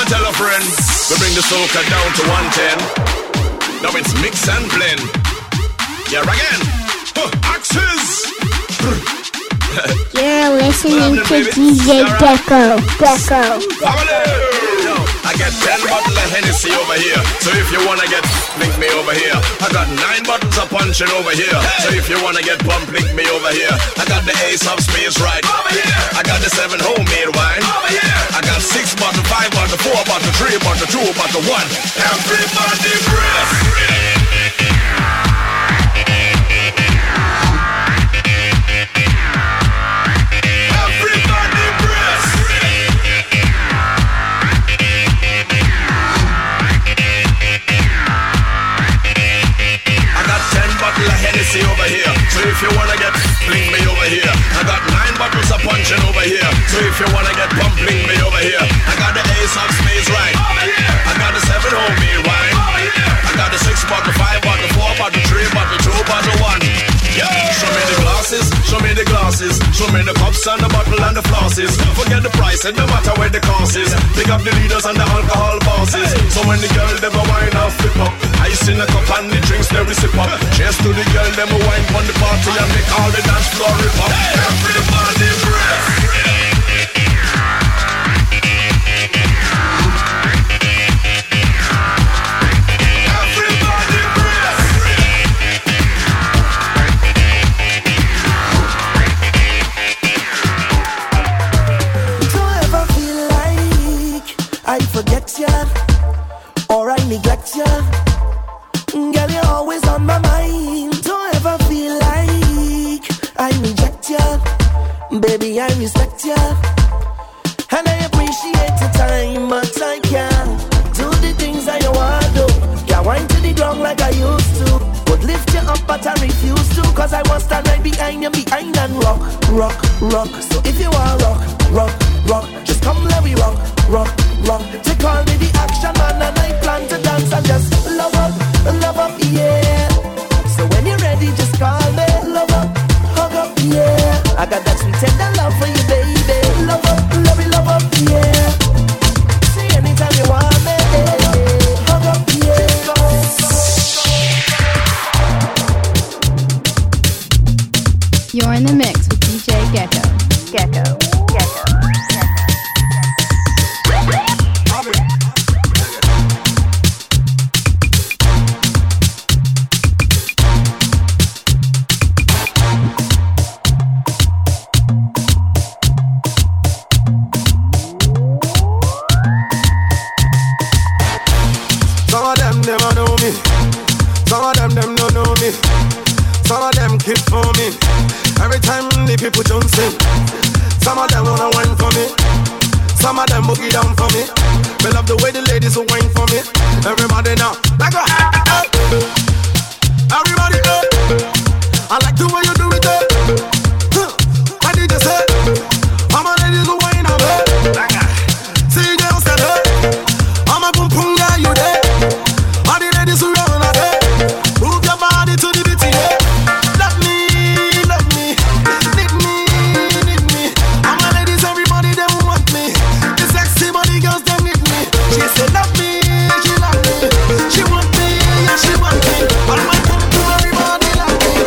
tell a friend. We bring the soca down to one ten. Now it's mix and blend. Yeah, again. Huh, axes. You're listening to D J Gecko. Gecko. I got ten bottles of Hennessy over here. So if you wanna get, link me over here. I got nine bottles of punching over here. So if you wanna get pumped, link me over here. I got the Ace of Spades right over here. I got the seven homemade wine over here. I got six bottle, five bottle, four bottle, three bottle, two bottle, one. Everybody breath. Hennessy over here. So if you wanna get, bring me over here. I got nine bottles of punching over here. So if you wanna get pumped, bring me over here. I got the Ace of Spades right over here. I got the seven homemade wine over here. I got the six bottle, five bottle, four bottle, three bottle, two bottle, one. Yeah. Show me the glasses, show me the glasses, show me the cups and the bottle and the flasses. Forget the price, and no matter where the cost is. Pick up the leaders and the alcohol bosses. So when the girl them a wine and flip up, ice in the cup and the drinks they sip up. Cheers to the girl them a wine on the party and make all the dance floor rip up. Everybody breath. Or I neglect ya. Girl, you're always on my mind. Don't ever feel like I reject ya. Baby, I respect ya. And I appreciate your time, but I can't do the things I want to. Can't wind to the ground like I used to. Would lift you up, but I refuse to. Cause I want to stand right behind you, behind and rock, rock, rock. So if you want rock, rock, rock, just come let me rock, rock, rock. They call me the action man and I plan to dance and just love up, love up, yeah. So when you're ready, just call me, love up, hug up, yeah. I got that sweet tender love for you, baby. Love up, love it, love up, yeah. See anytime you want me, hug up, yeah. You're in the mix with D J Gecko. Gecko. Gecko. Some of them never know me. Some of them them don't know me. Some of them keep for me. Every time the people jump in. Some of them wanna wine for me. Some of them boogie down for me. Me love the way the ladies will wine for me. Everybody now, like a everybody go. I like the way you do it. Huh. I did you say? All my ladies will wine on me. See girls that hey. I'm a boom boom guy, you there? All the ladies who run out there. Move your body to the beat, yeah. Love me, love me, need me, need me. All my ladies, everybody them want me. The sexy body girls them need me. She said love me, she love me. She want me, yeah she want me. All my boom boom everybody love me.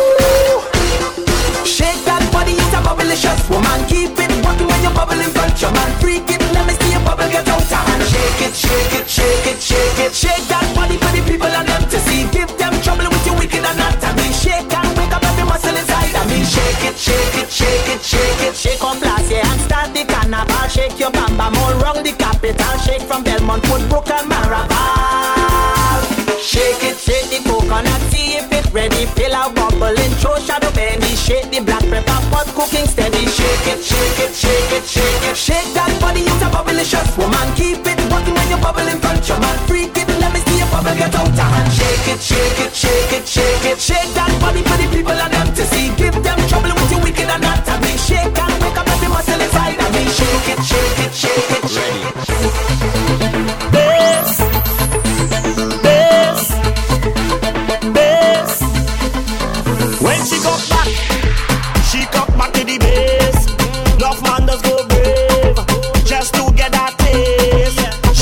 Shake that body, it's a bubblicious woman. Keep it working when you're bubbling front your man. Freak it, let me see your bubble get out of hand. Shake it, shake it, shake it, shake it. Shake that body for the people and them to see. Give them trouble with your wicked anatomy. Shake and wake up every muscle inside of me. Shake it, shake it, shake it, shake it. Shake up last year and start the carnival. Shake your bamba more round the capital. Shake from Belmont, Woodbrook and Maraval. Shake it, shake the coconut, see if it's ready. Fill out bubbling, throw shadow bendy. Shake the black pepper pot cooking steady. Shake it, shake it, shake it, shake it. Shake that body, it's a bubblicious woman. Keep it working when you're bubbling front your man. Freak it, let me see your bubble get out of hand. Shake it, shake it, shake it, shake it. Shake that body for the people and them to see. Give them trouble with your wicked anatomy. Shake and wake up every muscle inside of me. Shake it, shake it, shake it, shake it. Bass, bass, bass. When she got back, she got back to the base. Love man does go brave, just to get that taste.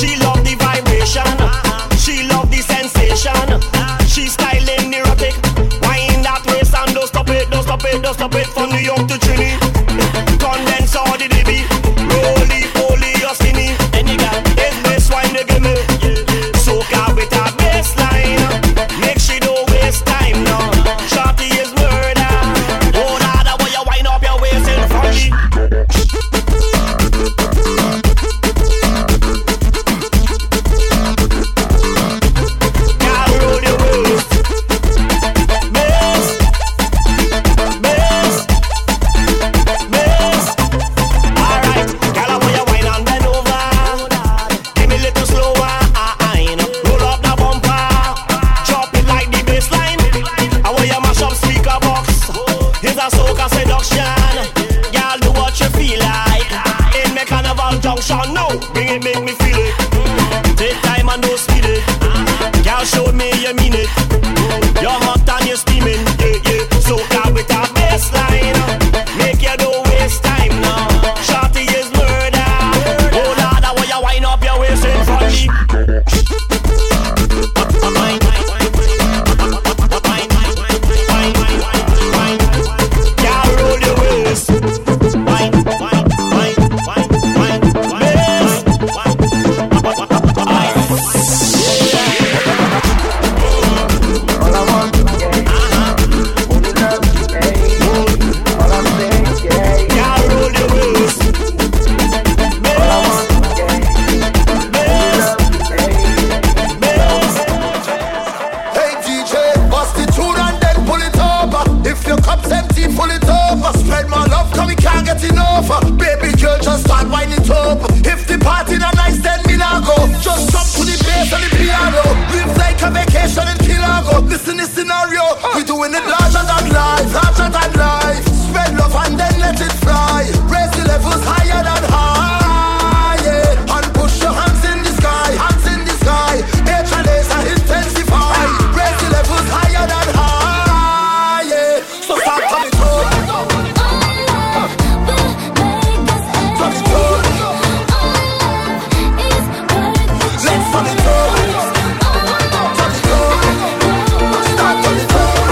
make me feel it. Take time and don't speed it. Girl, show me you mean it. You're hot and you're steaming, yeah, yeah. So come with a baseline, make you don't waste time now. Shorty is murder. Oh Lord, I want you wind up your waist in front of me. Girl, roll your waist. Wine, wine, wine, wine, wine, waist. All I want, uh-huh. Only love, hey. All I'm saying, yeah. Girl, roll your waist. All I want, Hey D J, bust the tune and then pull it over. If your cup's empty, pull it over. Spread my love, cause we can't get enough. Baby girl, just start winding it up. If the party not nice, then me not go. Just jump to the bass and the piano. Live like a vacation in Kilago. Listen this scenario, we doing it larger than life, larger than life. Spread love and then let it fly. Raise the levels higher than high, yeah. And push your hands in the sky, hands in the sky. H and A's are intensify. Raise the levels higher than high, yeah. So start coming through. Coming through. Let's turn it through. Turn it through. Start turning through.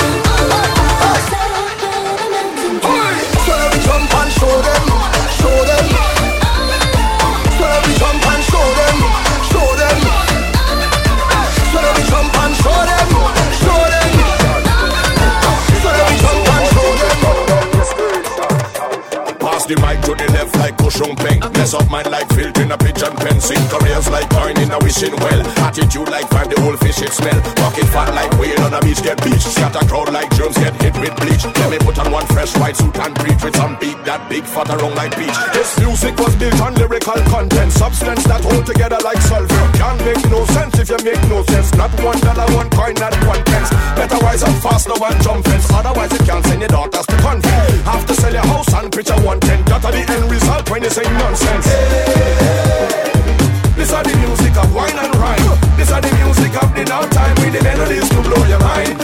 So let me jump and show them, show them. So let me jump and show them, show them. So let me jump and show them, show them. So let me jump and show them. Pass the mic to the left like cushion peng. Mess up mind like filth in a pigeon pen. Sing careers like coin in a wishing well. Attitude like find the whole fish it smell. Pocket fat like whale on a beach get beach. Scatter crowd like germs get hit with bleach. Let me put on one fresh white suit and preach with some beat that big fat around like beach. This music was built on lyrical content. Substance that hold together like sulfur. Can't make no sense if you make no sense. Not one dollar, one coin, not one pence. Better wise and faster one jump fence. Otherwise you can't send your daughters to convent. Have to sell your house and picture one ten. Got the end result when you say nonsense. This are the music of wine and rhyme. This are the music of the now time with the melodies to blow your mind.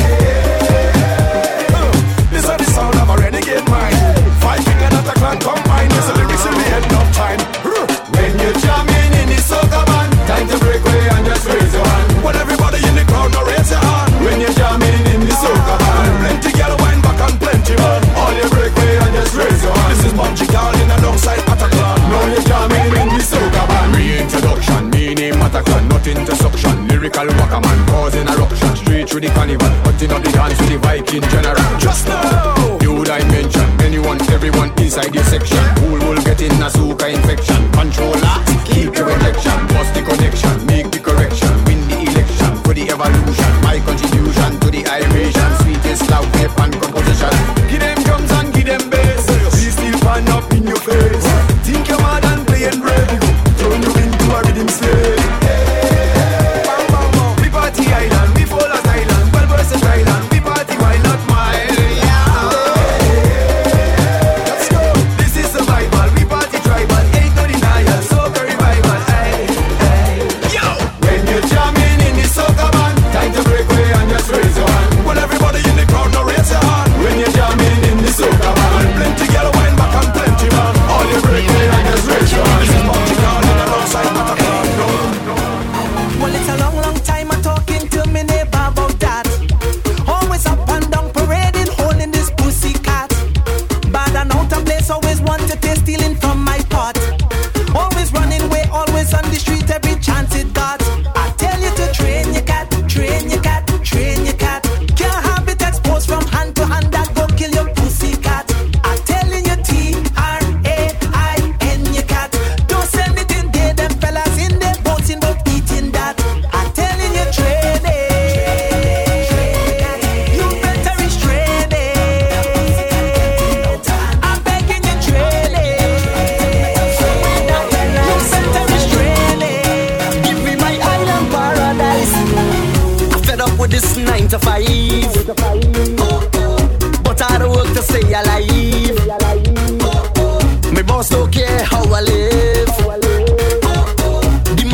This are the sound of a renegade mind. Five finger not a clan combine. This is the lyrics in the end of time. When you're jamming in the soca band, time to break away and just raise your hand. When everybody in the crowd now raise your hand. When you're jamming in the soca band, plenty girl wine back and plenty man. All you break away and just raise your hand. This is Bunchy Garlin alongside Pataclan. Now you're jamming in the soca band. Reintroduction, me name Mataclan, not intersection. Lyrical wackaman, causing eruption. Straight through the carnival, putting up the dance with the Viking general. Just now, new dimension. Anyone, everyone inside your section. Who will get in a soca infection? Control that, keep your election. Bust the connection, make the correction. Win the election for the evolution. My contribution to the iration. Sweetest love, whip and composition. Give them drums and give them bass. Please still pan up in your face. Think you're mad and playing ready. Turn you into a rhythm slave. Bam, bam, bam. We party island, we fall as island. Well versus island, we party why not mine. Yeah. Let's go. This is survival, we party tribal. Ain't no denial, soca revival. Hey, hey. Yo. When you're jamming in the soca band, time to break away and just raise your hand. Well everybody in the crowd now raise your hand. When you're jamming in the soca band, plenty girl wine back and plenty man. All you break away and just raise your hand. This is Bunchy Garlin alongside Mataclan. No, no. Well, it's a long, long time I'm talking to me neighbor about that. Always up and down parading, holding this pussy cat. Bad and out of place, always want to taste stealing from my pot. Always running away, always on the street, every chance it got. I tell you to train your cat, train your cat, train your cat. Can't have it exposed from hand to hand, that go kill your pussy cat. I telling you T R A I N your cat. Don't send it in there, them fellas in there bouncing but eating that. I telling you train it. You better restrain it. I'm begging you train it. You better restrain it. Give me my island paradise. I'm fed up with this nine to five. But I don't work to stay alive. My boss don't care how I live.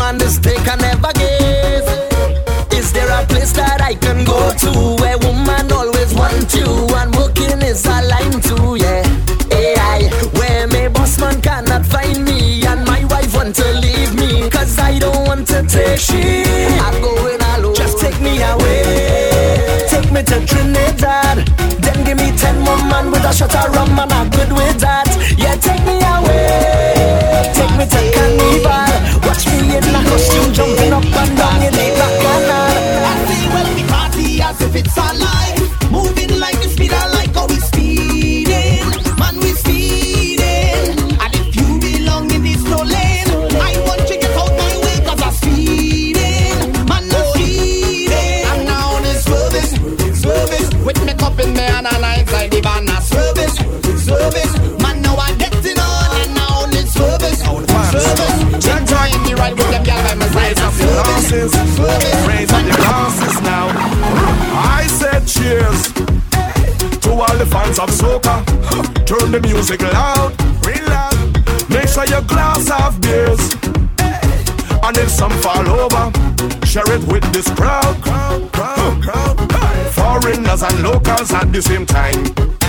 woman this thing can never give. Is there a place that I can go to where woman always want you and working is a line too, yeah. A I, where my boss man cannot find me and my wife want to leave me cause I don't want to take shit. I'm going alone, just take me away. Take me to Trinidad, then give me ten more man with a shot of rum and I'm good with that. Yeah, take me away. Take me to Carnival, watch me in a costume jumping up and down in the back canal. I see when we party as if it's our life, moving like the speed, I like how we speeding. Man, we speeding. And if you belong in this slow lane, I want you to get out my way cause I'm speeding. Man, I'm speeding. I'm now on this service, service. With me cup in me and a night like the van. Service, service. Man, now I'm getting on and now on this service, service. Enjoying the ride with them girl by my side. Raise up your glasses, raise up your glasses now. I said cheers to all the fans of soca. Turn the music loud, real loud. Make sure your glass have beers. And if some fall over, share it with this crowd. crowd, crowd, crowd. Foreigners and locals at the same time.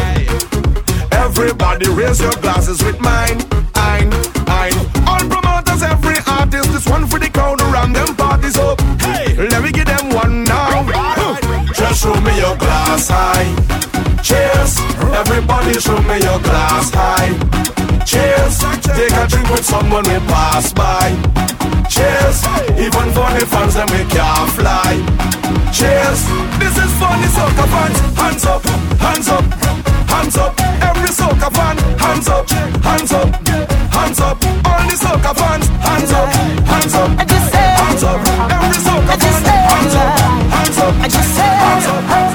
Everybody raise your glasses with mine. I'm, I'm. All promoters, every artist, this one for the crowd around them parties up. Hey, let me give them one now. Just show me your glass high. Cheers. Everybody show me your glass high. Cheers. Take a drink with someone we pass by. Cheers. Even for the fans that we can't fly. Cheers. This is for the soca fans. Hands up, hands up, hands up. Every soca fan, hands up, hands up, hands up. All the soca fans, hands up, hands up, hands up. Every soca fan, hands up, hands up, I just said, hands up, hands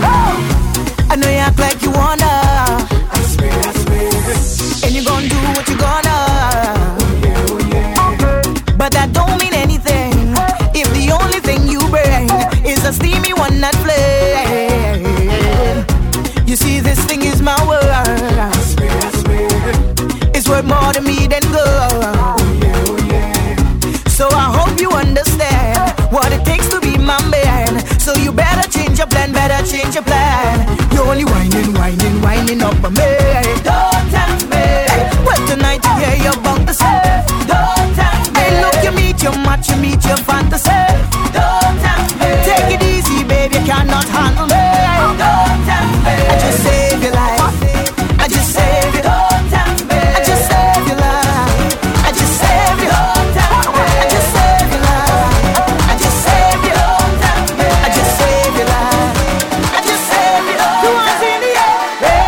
up. I know you act like you wanna, I swear, I swear. And you gonna do what you gonna, oh yeah, oh yeah. But that don't mean anything if the only thing you bring is a steamy one that flame. You see, this thing is my word. I swear, I swear. It's worth more to me than gold. Oh yeah, oh yeah. So I hope you understand what it takes to be my man. So you better change your plan, better change your plan. You're only whining, whining, whining up on me. Don't tempt me. Well, tonight you hear you're about to say. Don't tempt me. Hey, look, you meet your match, you meet your fantasy. Don't tempt me. Take it easy, baby, you cannot handle me. Don't tempt me. I just save your life. I just save it. Don't tempt me. I just save your life. I just save you. Don't tempt me. I just save your life. I just save you. Don't tempt me. I just save your life. I just save you. Two hands in the air.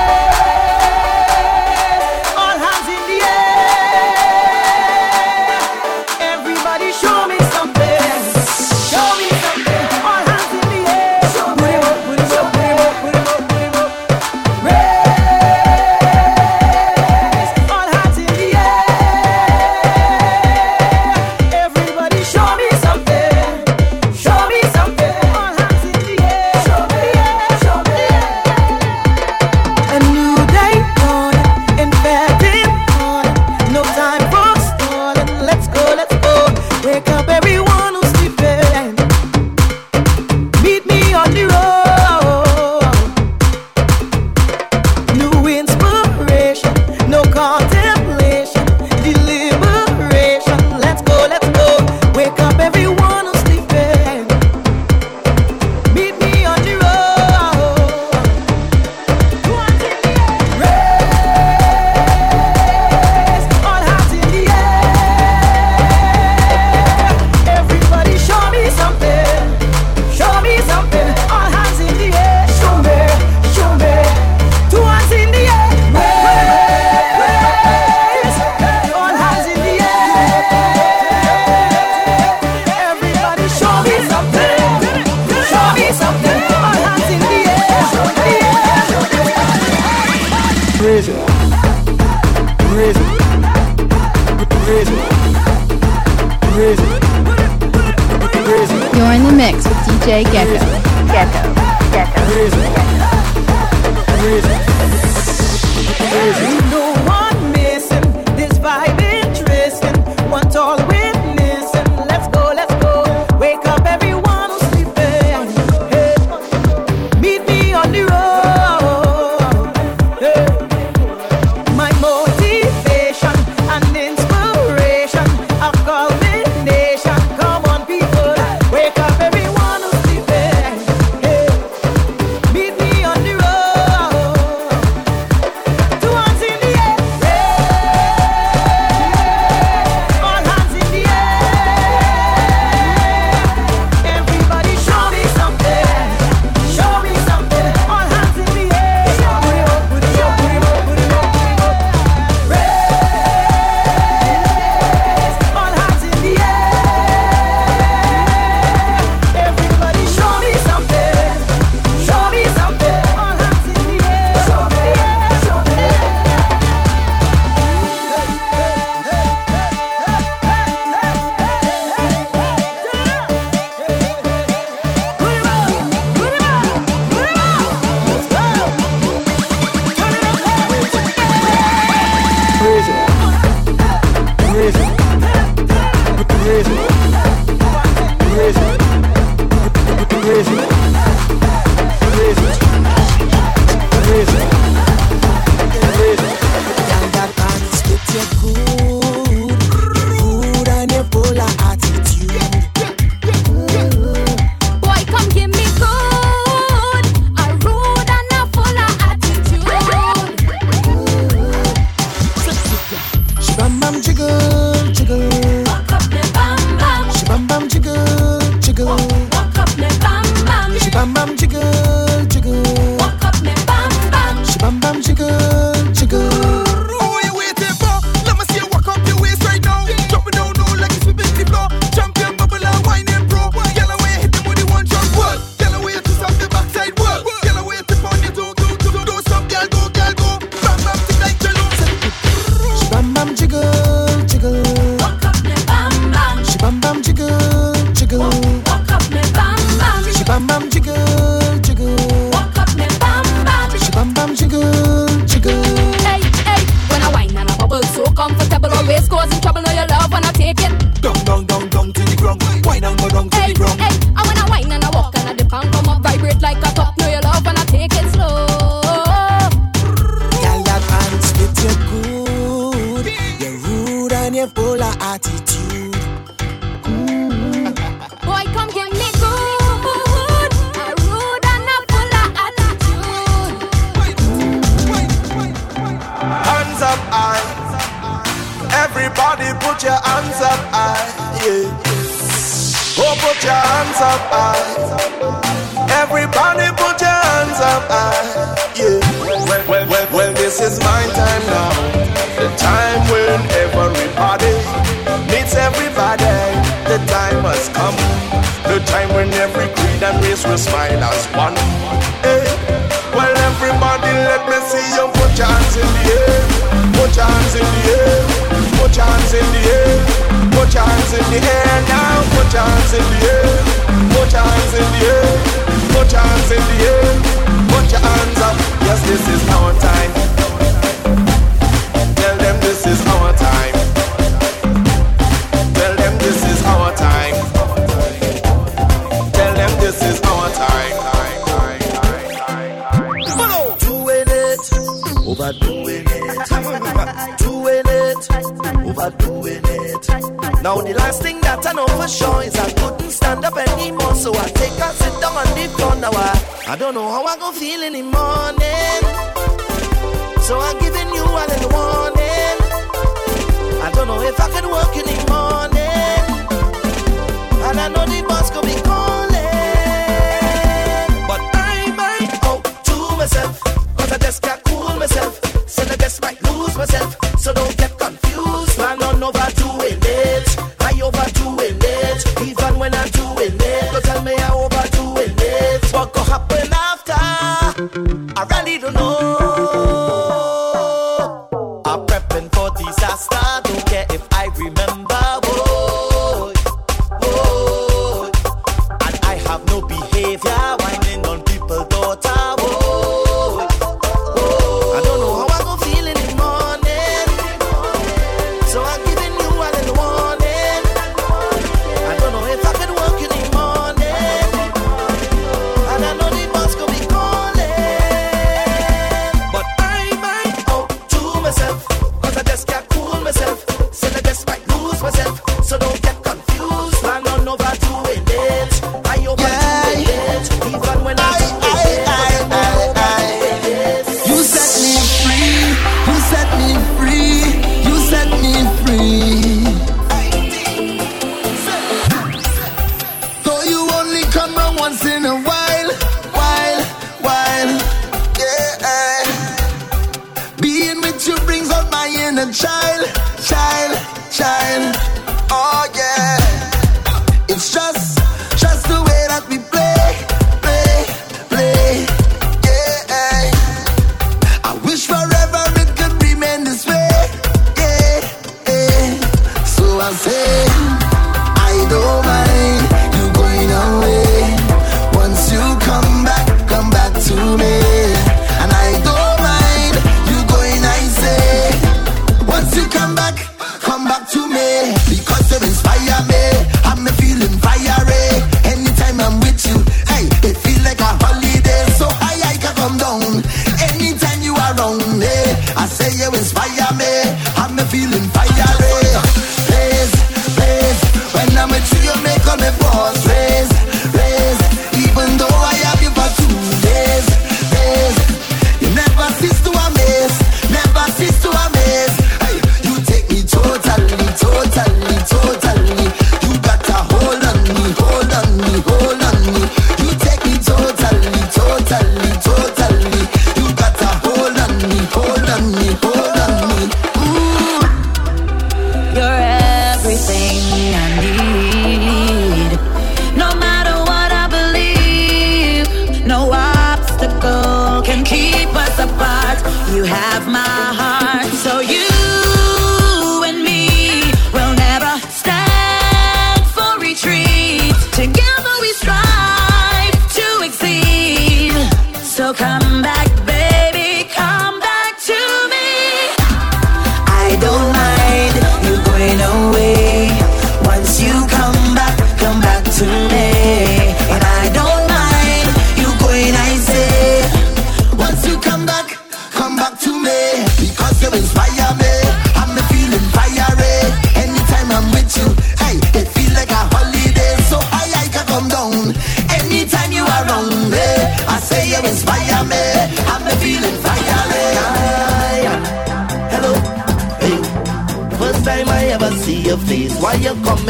All hands in the air. Everybody show me something. Show me something. All hands in the air. Put him up, put him up, put him up, put him up, put him up. Raise. All hands in the air. Everybody show me something. Show me something. All hands in the air. Show me, yeah, show me. A new day dawning, infected morning. No time for stalling. Let's go, let's go. Wake up everyone who's sleeping. Meet me on the road. New inspiration, no contemplation, deliberation. Let's go, let's go. Wake up everyone who's sleeping. Meet me on the road. Raise. All hands in the air. Everybody show me something. Show me something. All hands in the air. Show me, show me. Two hands in the air. Raise. All hands in the air. Everybody show me something. Show me something. All hands in the air. Raise it, raise it, raise it, raise it, raise it. You're in the mix with D J Gecko. Gecko. Gecko. Raise it, raise it, raise it. No one missing, this vibe interesting. One tall witnessing, take it. Down, down, down, down to the ground. Wine and go down to Hey, the ground. hey, I wanna wine and I walk and I dip and come up, vibrate like a top. Know your love and I take it slow. Girl, that hands fit you good. You're rude and you're full of attitude. Boy, come give me good. A rude and a full of attitude. Hands up high. Everybody put your hands up high. Yeah. Oh, put your hands up high. Everybody put your hands up high. Yeah. Well, well, well, well, this is my time now. The time when everybody meets everybody. The time has come. The time when every creed and race will smile as one. Hey. Well, everybody, let me see you put your hands in the air. Put your hands in the air. Put your hands in the air. Put your hands in the air now. Put your hands in the air. Put your hands in the air. Put your hands in the air. Put your hands up. Yes, this is our time. Tell them this is our time. Tell them this is our time. Tell them this is our time. Doing it, overdoing it. Doing it, overdoing it. Now the last thing that I know for sure is I couldn't stand up anymore, so I take a sit down on the floor now. I, I don't know how I gon' feel in the morning, so I'm giving you a little warning. I don't know if I can work in the morning, and I know the boss gon' be calling, but I might out to myself, cause I just can't cool myself. Said I just might lose myself, so don't get confused. Man, I'm overdoing it, I overdoing it. Even when I'm doing it, don't tell me I'm overdoing it. What could happen after? I really don't know. I'm prepping for disaster, don't care if I remember. Whoa, whoa. And I have no behavior, whining on people's daughter. Whoa, whoa. I don't know how I gon' feel in the morning, so I'm giving you a little warning. I don't know if I can work in the morning, and I know the boss gon' be calling, but I might out to myself, cause I just can't cool myself. Said I just might lose myself, so don't get confused. Man, I'm overdoing it, I overdoing it. Even when I'm doing it, I'm overdoing it. You set me free, you set me free, you set me free. Though you only come around once in a while, while, while, yeah. Being with you brings out my inner child, child, child. Oh yeah. It's just, just the way that we play, play, play, yeah. I wish forever it could remain this way, yeah, yeah. So I say, I don't mind you going away. Once you come back, come back to me. And I don't mind you going, I say, once you come back, come back to me. Because you inspire me, I'm feeling fiery. Anytime I'm with you, hey, it feel like a holiday. So high I can come down. Anytime you are around me, I say you inspire me, I'm feeling fiery. Raise, raise, when I'm with you, you make all my boss. Raise, raise, even though I have you for two days. Raise, you never cease to amaze, never cease to amaze. Hey, you take me totally, totally, totally. You got a hold on me, hold on me, hold on me. You take me totally, totally, totally. You got a hold on me, hold on me, hold on me. Ooh. You're everything I need. No matter what I believe, no obstacle can keep us apart. You have my heart, so you and me will never stand for retreat. Together we strive to exceed. So come back, baby, come back to me. I don't mind you going away.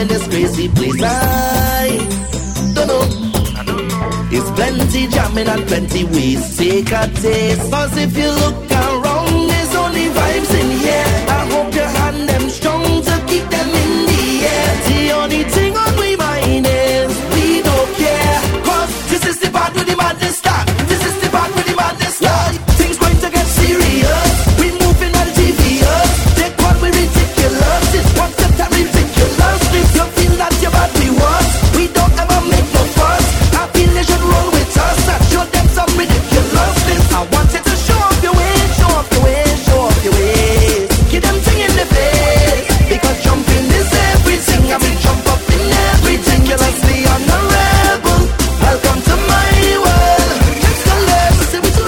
in this crazy place. I don't know. There's plenty jamming and plenty ways. Take a taste. Cause if you look around, there's only vibes in here. I hope you hand them strong to keep them in the air. The only thing on my mind is we don't care. Cause this is the part where the madness start. This is the part where the madness start. Things going to get serious. We moving on T V. They call me ridiculous. It's what's the time ridiculous. If you feel that you're bad, we was. We don't ever make no fuss. I feel they should roll with us. I show them some ridiculousness. I wanted to show off your way, show off your way, show off your way. Give them thing in the face. Because jumping is everything. I mean jump up in everything. You must be on the rebel. Welcome to my world. Let's go, let's see what you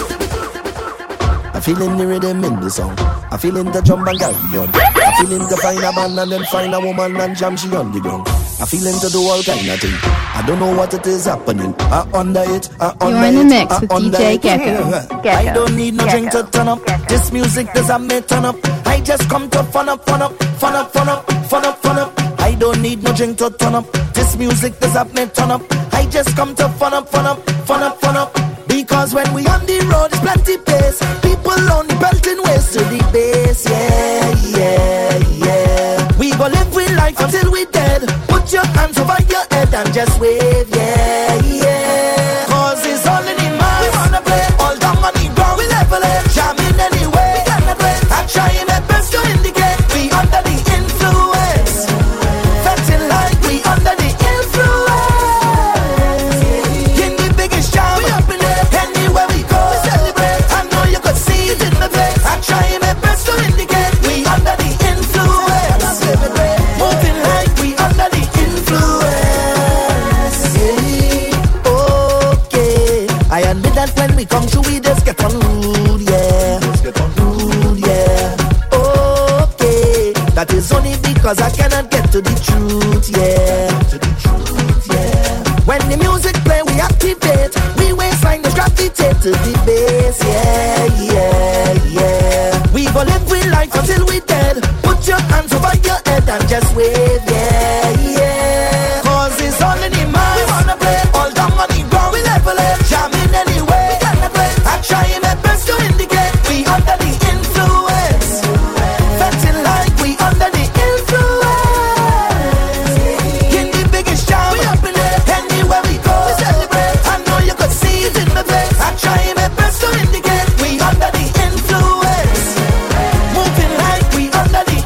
I feeling the rhythm in the song. I feeling the jump and carry on. I feeling to find a man and then find a woman and jam she on the ground. I feeling to do all kind of thing. I don't know what it is happening. I under it, I under You're in the it, mix I with under D J it. Gecko. I don't need no drink to turn up. This music does a me turn up. I just come to fun up, fun up, fun up, fun up, fun up, fun up. I don't need no drink to turn up. This music does a me turn up. I just come to fun up, fun up, fun up, fun up. Because when we on the road, it's plenty pace. People on the belting waist to the base. Yeah, yeah, yeah. We go live with life until we dead. Put your hands over your head and just wave. Yeah, yeah. Cause it's all in the mind. We wanna play all down on the ground. We level it, jamming anyway. We cannot wait. I'm trying my best to indicate we under the influence. Fetting like we under the influence. In the biggest jam, we up in it. Anywhere we go, we celebrate. I know you could see it in my face. I'm trying my best to indicate we under the influence. Moving like we under the influence. Yeah. Okay, I admit that when we come through, we just get on rude, yeah. Get on rude, yeah. Okay, that is only because I cannot get to the truth, yeah. To the truth, yeah. When the music play, we activate. We waistline just gravitate to the bass, yeah, yeah, yeah. We go live with life until we dead. Put your hands over your head and just wave, yeah, yeah. Cause it's all in the mind. We wanna play all down on the ground. We level it, jamming anyway. We cannot wait. I'm trying my best to indicate we under the influence. Fetting like we under the influence. In the biggest jam, we up in it. Anywhere we go, we celebrate. I know you could see it in my face. I'm trying my best to indicate we under the influence. Moving like we under the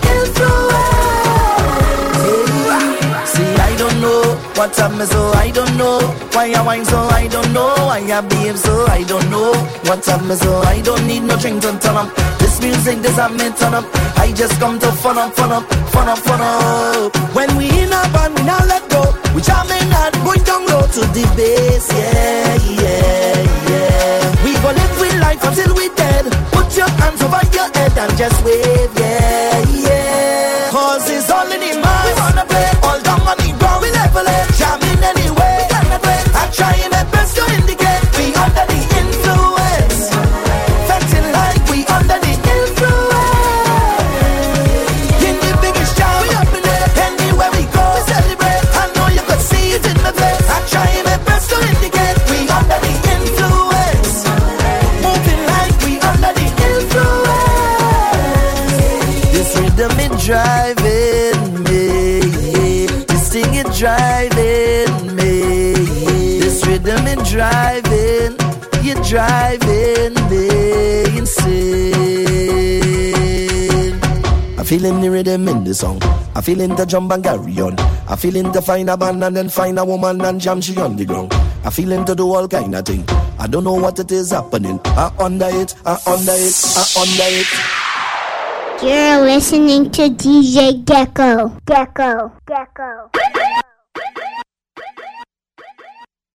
influence. See, I don't know what's up, me so I don't know why I whine so I don't know why I behave so I don't know what's up, me so I don't need no drink to turn up. This music, this a me turn up. I just come to fun up, fun up, fun up, fun up. When we in a band, we not let go. We jamming and going down low to the bass, yeah, yeah, yeah. We go live with life until we dead. Put your hands over your head and just wave, yeah, yeah. Cause it's all in the mind. We wanna play all down on the ground. We level it, jamming anyway. We cannot wait. I'm trying my best to indicate we under the influence. Fetting like we under the influence. In the biggest jam, we up in it. Anywhere we go, we celebrate. I know you could see it in my face. I'm trying my best to indicate we under the influence. Moving like we under the influence. This rhythm is driving me. This thing is driving me. This rhythm is driving. You're driving me insane. I feeling the rhythm in the song. I feeling the jump and carry on. I feeling to find a man and then find a woman and jam she on the ground. I feeling to do all kind of thing. I don't know what it is happening. I under it, I under it, I under it. You're listening to D J Gecko. Gecko. Gecko.